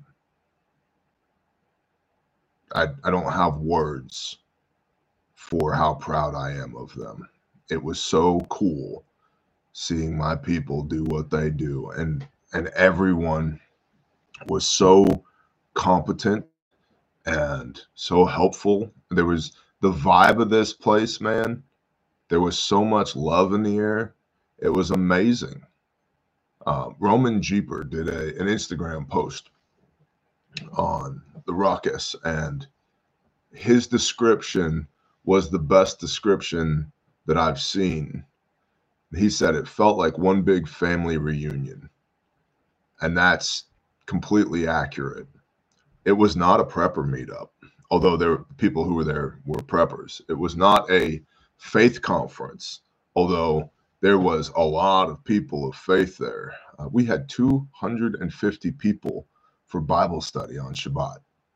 I, I don't have words for how proud I am of them. It was so cool seeing my people do what they do, and and everyone was so competent and so helpful. There was the vibe of this place, man. There was so much love in the air. It was amazing. Uh, Roman Jeeper did a an Instagram post on the ruckus, and his description was the best description that I've seen. He said it felt like one big family reunion, and that's completely accurate. It was not a prepper meetup, although there were people who were there were preppers. It was not a faith conference, although there was a lot of people of faith there. Uh, we had two hundred fifty people for Bible study on Shabbat.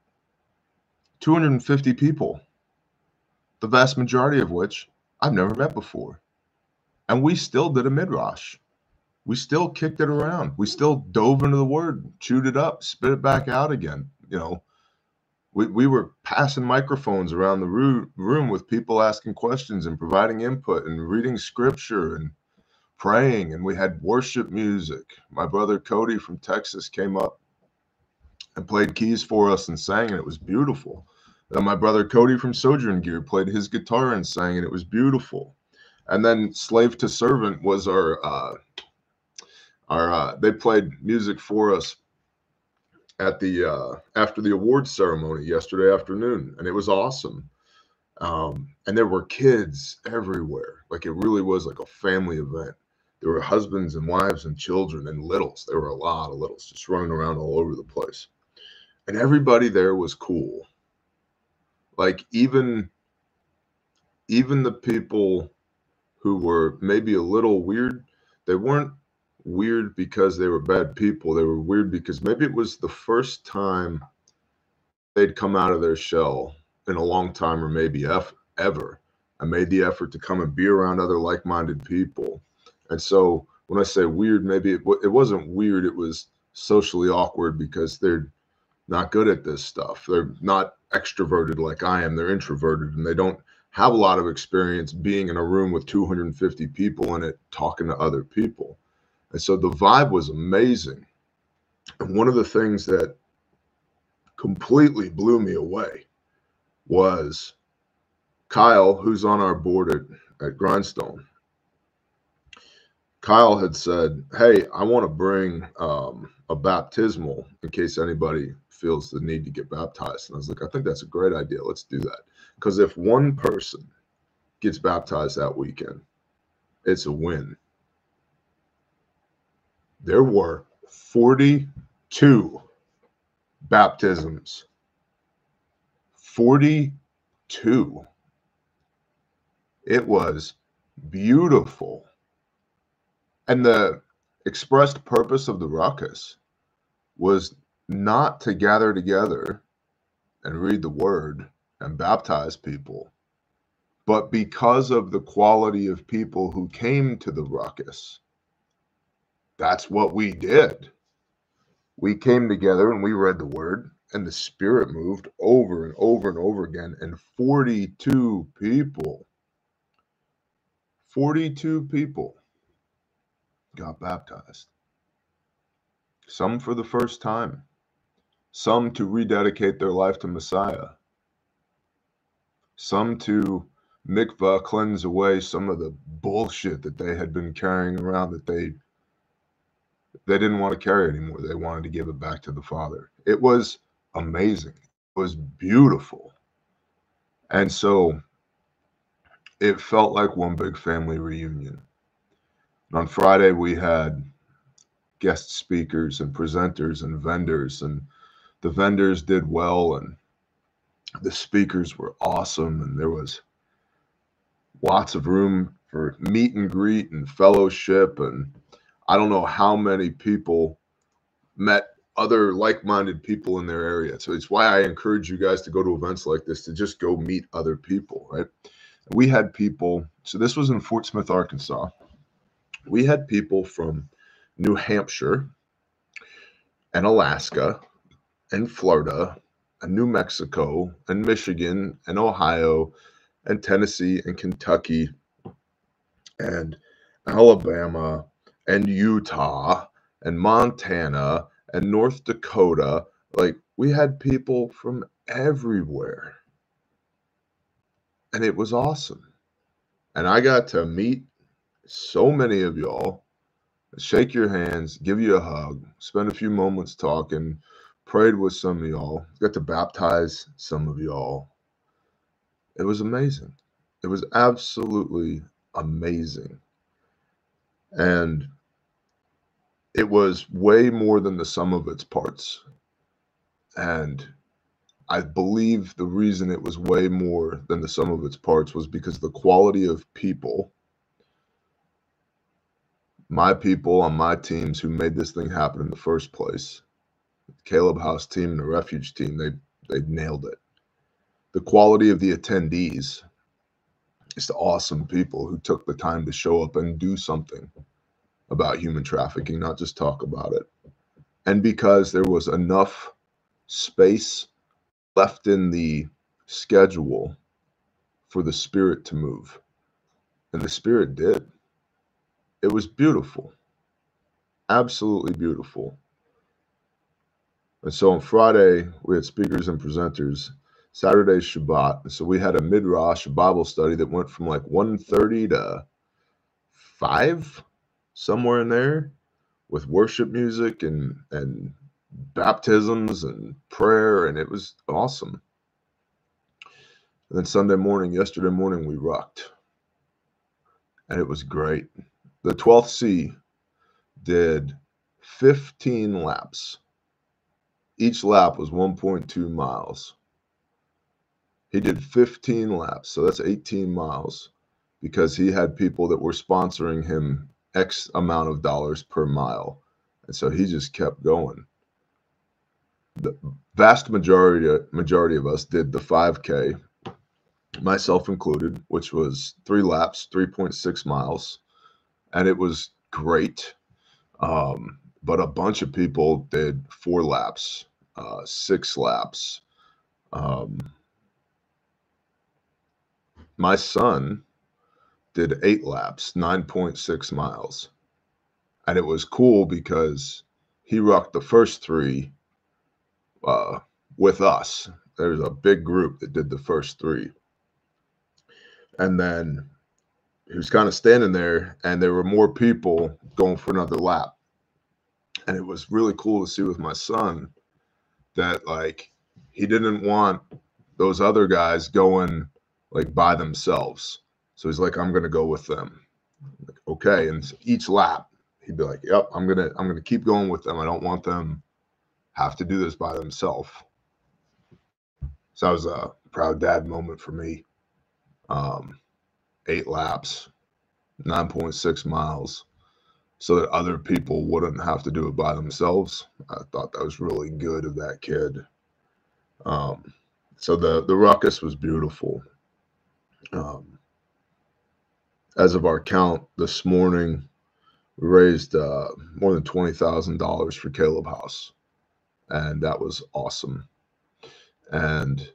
two hundred fifty people, the vast majority of which I've never met before. And we still did a midrash. We still kicked it around. We still dove into the word, chewed it up, spit it back out again. You know, we, we were passing microphones around the room with people asking questions and providing input and reading scripture and praying. And we had worship music. My brother Cody from Texas came up and played keys for us and sang, and it was beautiful. And my brother Cody from Sojourn Gear played his guitar and sang, and it was beautiful. And then Slave to Servant was our... Uh, Our, uh, they played music for us at the uh, after the awards ceremony yesterday afternoon, and it was awesome. Um, and there were kids everywhere. Like, it really was like a family event. There were husbands and wives and children and littles. There were a lot of littles just running around all over the place. And everybody there was cool. Like, even, even the people who were maybe a little weird, they weren't weird because they were bad people. They were weird because maybe it was the first time they'd come out of their shell in a long time, or maybe ever, and made the effort to come and be around other like-minded people. And so when I say weird, maybe it, it wasn't weird. It was socially awkward because they're not good at this stuff. They're not extroverted like I am. They're introverted, and they don't have a lot of experience being in a room with two hundred fifty people in it, talking to other people. And so the vibe was amazing. And one of the things that completely blew me away was Kyle, who's on our board at, at Grindstone. Kyle had said, hey, I want to bring um, a baptismal in case anybody feels the need to get baptized. And I was like, I think that's a great idea. Let's do that. Because if one person gets baptized that weekend, it's a win. There were forty-two baptisms. forty-two. It was beautiful. And the expressed purpose of the ruckus was not to gather together and read the word and baptize people, but because of the quality of people who came to the ruckus. That's what we did. We came together and we read the word, and the Spirit moved over and over and over again. And forty-two people, forty-two people got baptized. Some for the first time, some to rededicate their life to Messiah, some to mikvah, cleanse away some of the bullshit that they had been carrying around that they They didn't want to carry anymore. They wanted to give it back to the Father. It was amazing. It was beautiful. And so it felt like one big family reunion. And on Friday, we had guest speakers and presenters and vendors, and the vendors did well, and the speakers were awesome, and there was lots of room for meet and greet and fellowship, and I don't know how many people met other like-minded people in their area. So it's why I encourage you guys to go to events like this, to just go meet other people, right? We had people, so this was in Fort Smith, Arkansas. We had people from New Hampshire and Alaska and Florida and New Mexico and Michigan and Ohio and Tennessee and Kentucky and Alabama and Utah and Montana and North Dakota. Like, we had people from everywhere. And it was awesome. And I got to meet so many of y'all, shake your hands, give you a hug, spend a few moments talking, prayed with some of y'all, got to baptize some of y'all. It was amazing. It was absolutely amazing. And it was way more than the sum of its parts. And I believe the reason it was way more than the sum of its parts was because the quality of people, my people on my teams who made this thing happen in the first place, Caleb House team and the Refuge team, they they nailed it. The quality of the attendees, just awesome people who took the time to show up and do something about human trafficking, not just talk about it. And because there was enough space left in the schedule for the Spirit to move, and the Spirit did. It was beautiful, absolutely beautiful. And so on Friday, we had speakers and presenters. Saturday, Shabbat. So we had a Midrash Bible study that went from like one thirty to five, somewhere in there, with worship music and, and baptisms and prayer, and it was awesome. And then Sunday morning, yesterday morning, we rucked, and it was great. The twelfth C did fifteen laps. Each lap was one point two miles. He did fifteen laps, so that's eighteen miles, because he had people that were sponsoring him X amount of dollars per mile. And so he just kept going. The vast majority, majority of us did the five K, myself included, which was three laps, three point six miles. And it was great. Um, but a bunch of people did four laps, uh, six laps. Um, My son did eight laps, nine point six miles. And it was cool because he rocked the first three uh, with us. There's a big group that did the first three. And then he was kind of standing there, and there were more people going for another lap. And it was really cool to see with my son that, like, he didn't want those other guys going like by themselves. So he's like, I'm going to go with them. Like, okay. And each lap he'd be like, yep, I'm going to, I'm going to keep going with them. I don't want them have to do this by themselves. So that was a proud dad moment for me. Um, eight laps, nine point six miles, so that other people wouldn't have to do it by themselves. I thought that was really good of that kid. Um, so the, the ruckus was beautiful. Um, as of our count this morning, we raised uh, more than twenty thousand dollars for Caleb House, and that was awesome. And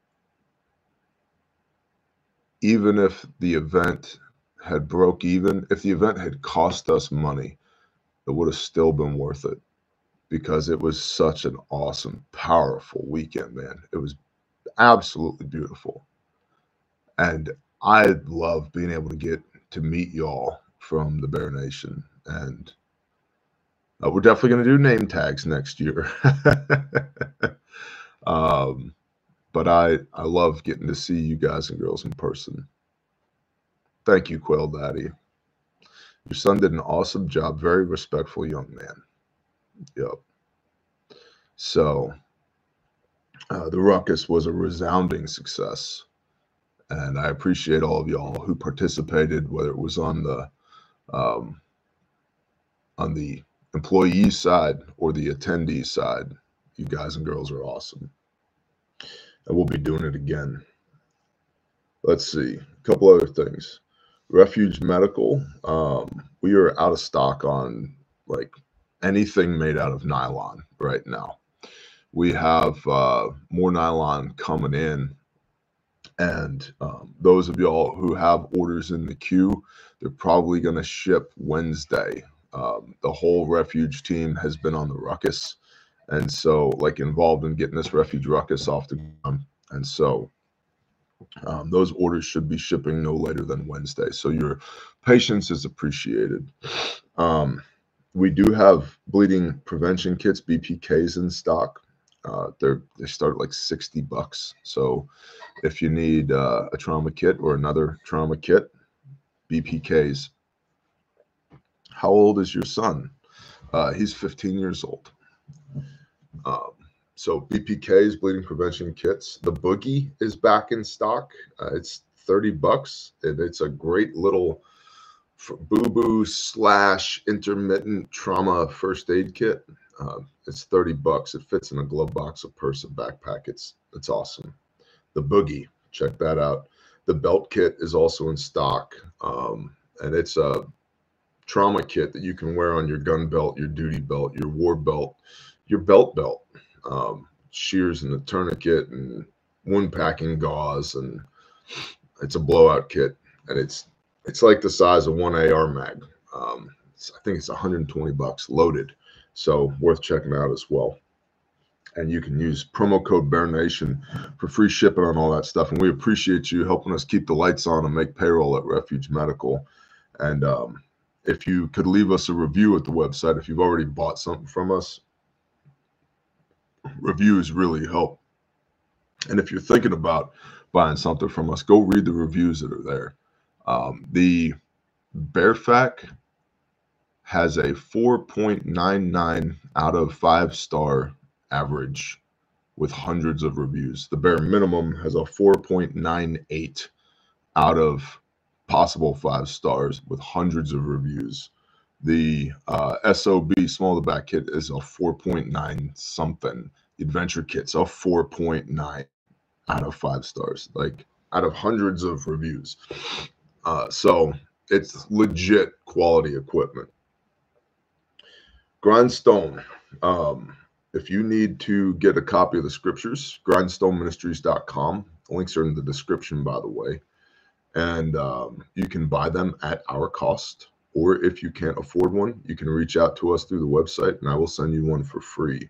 even if the event had broke even, if the event had cost us money, it would have still been worth it, because it was such an awesome, powerful weekend, man. It was absolutely beautiful. And I love being able to get to meet y'all from the Bear Nation. And uh, we're definitely going to do name tags next year. um, but I, I love getting to see you guys and girls in person. Thank you, Quail Daddy. Your son did an awesome job. Very respectful young man. Yep. So uh, the ruckus was a resounding success. And I appreciate all of y'all who participated, whether it was on the um, on the employee side or the attendee side. You guys and girls are awesome. And we'll be doing it again. Let's see. A couple other things. Refuge Medical. Um, we are out of stock on like anything made out of nylon right now. We have uh, more nylon coming in. And um, those of y'all who have orders in the queue, they're probably going to ship Wednesday. Um, the whole Refuge team has been on the ruckus, and so like involved in getting this Refuge ruckus off the ground. And so um, those orders should be shipping no later than Wednesday. So your patience is appreciated. Um, we do have bleeding prevention kits, B P Ks, in stock. Uh, they're they start at like sixty bucks. So if you need uh, a trauma kit or another trauma kit, B P Ks. How old is your son? Uh, he's fifteen years old. Um, So B P Ks, bleeding prevention kits. The Boogie is back in stock. Uh, it's thirty bucks. And it's a great little boo-boo slash intermittent trauma first aid kit. Uh, it's thirty bucks. It fits in a glove box, a purse, a backpack. It's, it's awesome. The Boogie, check that out. The belt kit is also in stock. Um, and it's a trauma kit that you can wear on your gun belt, your duty belt, your war belt, your belt belt. Um, shears and the tourniquet and wound packing gauze, and it's a blowout kit, and it's it's like the size of one A R mag. Um, I think it's one hundred twenty bucks loaded, so worth checking out as well. And you can use promo code Bear Nation for free shipping on all that stuff. And we appreciate you helping us keep the lights on and make payroll at Refuge Medical. And um, if you could leave us a review at the website, if you've already bought something from us, reviews really help. And if you're thinking about buying something from us, go read the reviews that are there. Um, the Bearfac has a four point nine nine out of five star average with hundreds of reviews. The Bear Minimum has a four point nine eight out of possible five stars with hundreds of reviews. The uh, S O B Small the Back kit is a four point nine something. The Adventure kit's a four point nine out of five stars, like out of hundreds of reviews. Uh, so it's legit quality equipment. Grindstone. Um, if you need to get a copy of the scriptures, grindstone ministries dot com. The links are in the description, by the way. And um, you can buy them at our cost. Or if you can't afford one, you can reach out to us through the website, and I will send you one for free.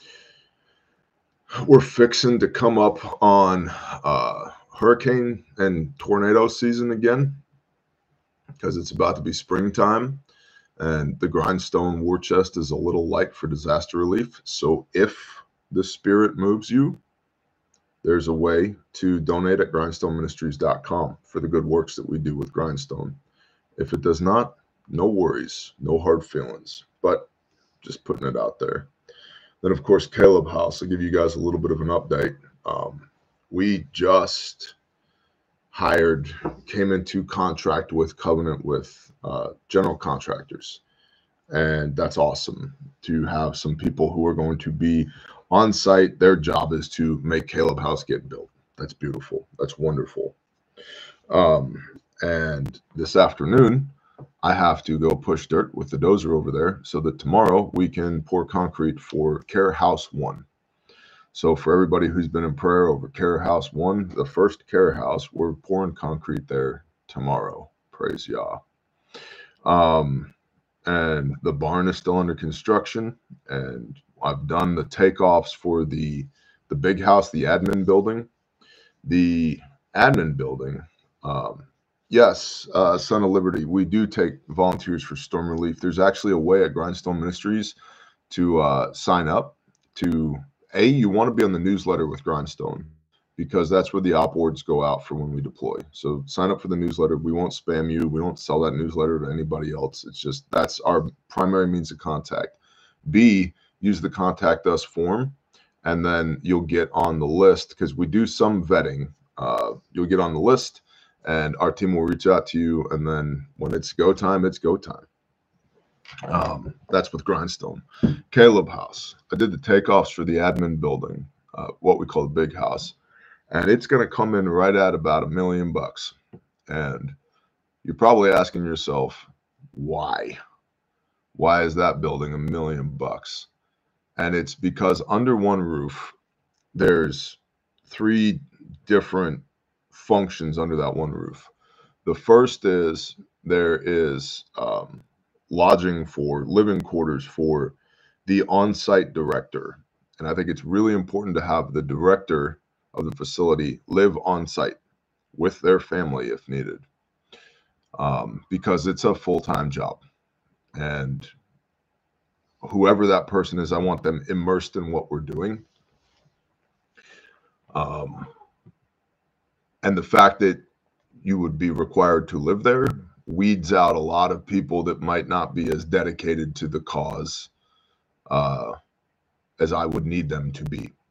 We're fixing to come up on uh, hurricane and tornado season again, because it's about to be springtime, and the Grindstone War Chest is a little light for disaster relief. So if the Spirit moves you, there's a way to donate at grindstone ministries dot com for the good works that we do with Grindstone. If it does not, no worries, no hard feelings, but just putting it out there. Then, of course, Caleb House. I'll give you guys a little bit of an update. Um, we just hired, came into contract with Covenant with uh, general contractors. And that's awesome to have some people who are going to be on site. Their job is to make Caleb House get built. That's beautiful. That's wonderful. Um, and this afternoon, I have to go push dirt with the dozer over there so that tomorrow we can pour concrete for Care House One. So for everybody who's been in prayer over Care House One, the first Care House, we're pouring concrete there tomorrow. Praise Yah. Um, and the barn is still under construction, and I've done the takeoffs for the the big house, the admin building. The admin building, um, yes, uh, Son of Liberty, we do take volunteers for storm relief. There's actually a way at Grindstone Ministries to uh, sign up to, A, you want to be on the newsletter with Grindstone, because that's where the op words go out for when we deploy. So sign up for the newsletter. We won't spam you. We don't sell that newsletter to anybody else. It's just, that's our primary means of contact. B, use the contact us form, and then you'll get on the list, because we do some vetting. Uh, you'll get on the list, and our team will reach out to you. And then when it's go time, it's go time. Um, that's with Grindstone. Caleb House. I did the takeoffs for the admin building, uh, what we call the big house. And it's going to come in right at about a million bucks. And you're probably asking yourself, why? Why is that building a million bucks? And it's because under one roof, there's three different functions under that one roof. The first is there is um, lodging for living quarters for the on-site director. And I think it's really important to have the director of the facility live on site with their family if needed, um, because it's a full-time job. And whoever that person is, I want them immersed in what we're doing. Um, and the fact that you would be required to live there weeds out a lot of people that might not be as dedicated to the cause uh, as I would need them to be.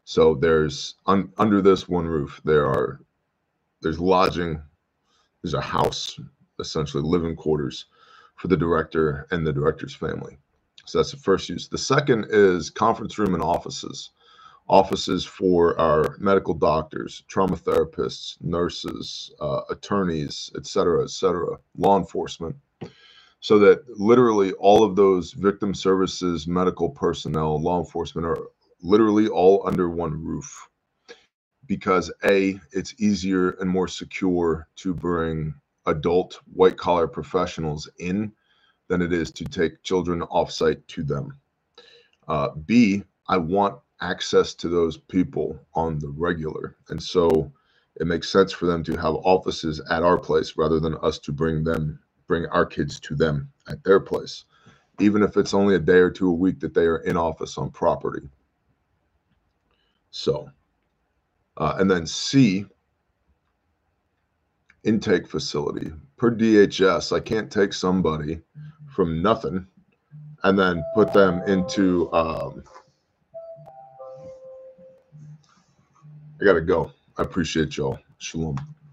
So there's un, under this one roof, there are there's lodging, there's a house, essentially living quarters for the director and the director's family. So that's the first use. The second is conference room and offices. Offices for our medical doctors, trauma therapists, nurses, uh, attorneys, et cetera, et cetera, law enforcement. So that literally all of those victim services, medical personnel, law enforcement are literally all under one roof. Because A, it's easier and more secure to bring adult white collar professionals in than it is to take children offsite to them. Uh, B, I want access to those people on the regular. And so it makes sense for them to have offices at our place rather than us to bring them, bring our kids to them at their place, even if it's only a day or two a week that they are in office on property. So, uh, and then C, intake facility. Per D H S, I can't take somebody from nothing and then put them into, um, I gotta go. I appreciate y'all. Shalom.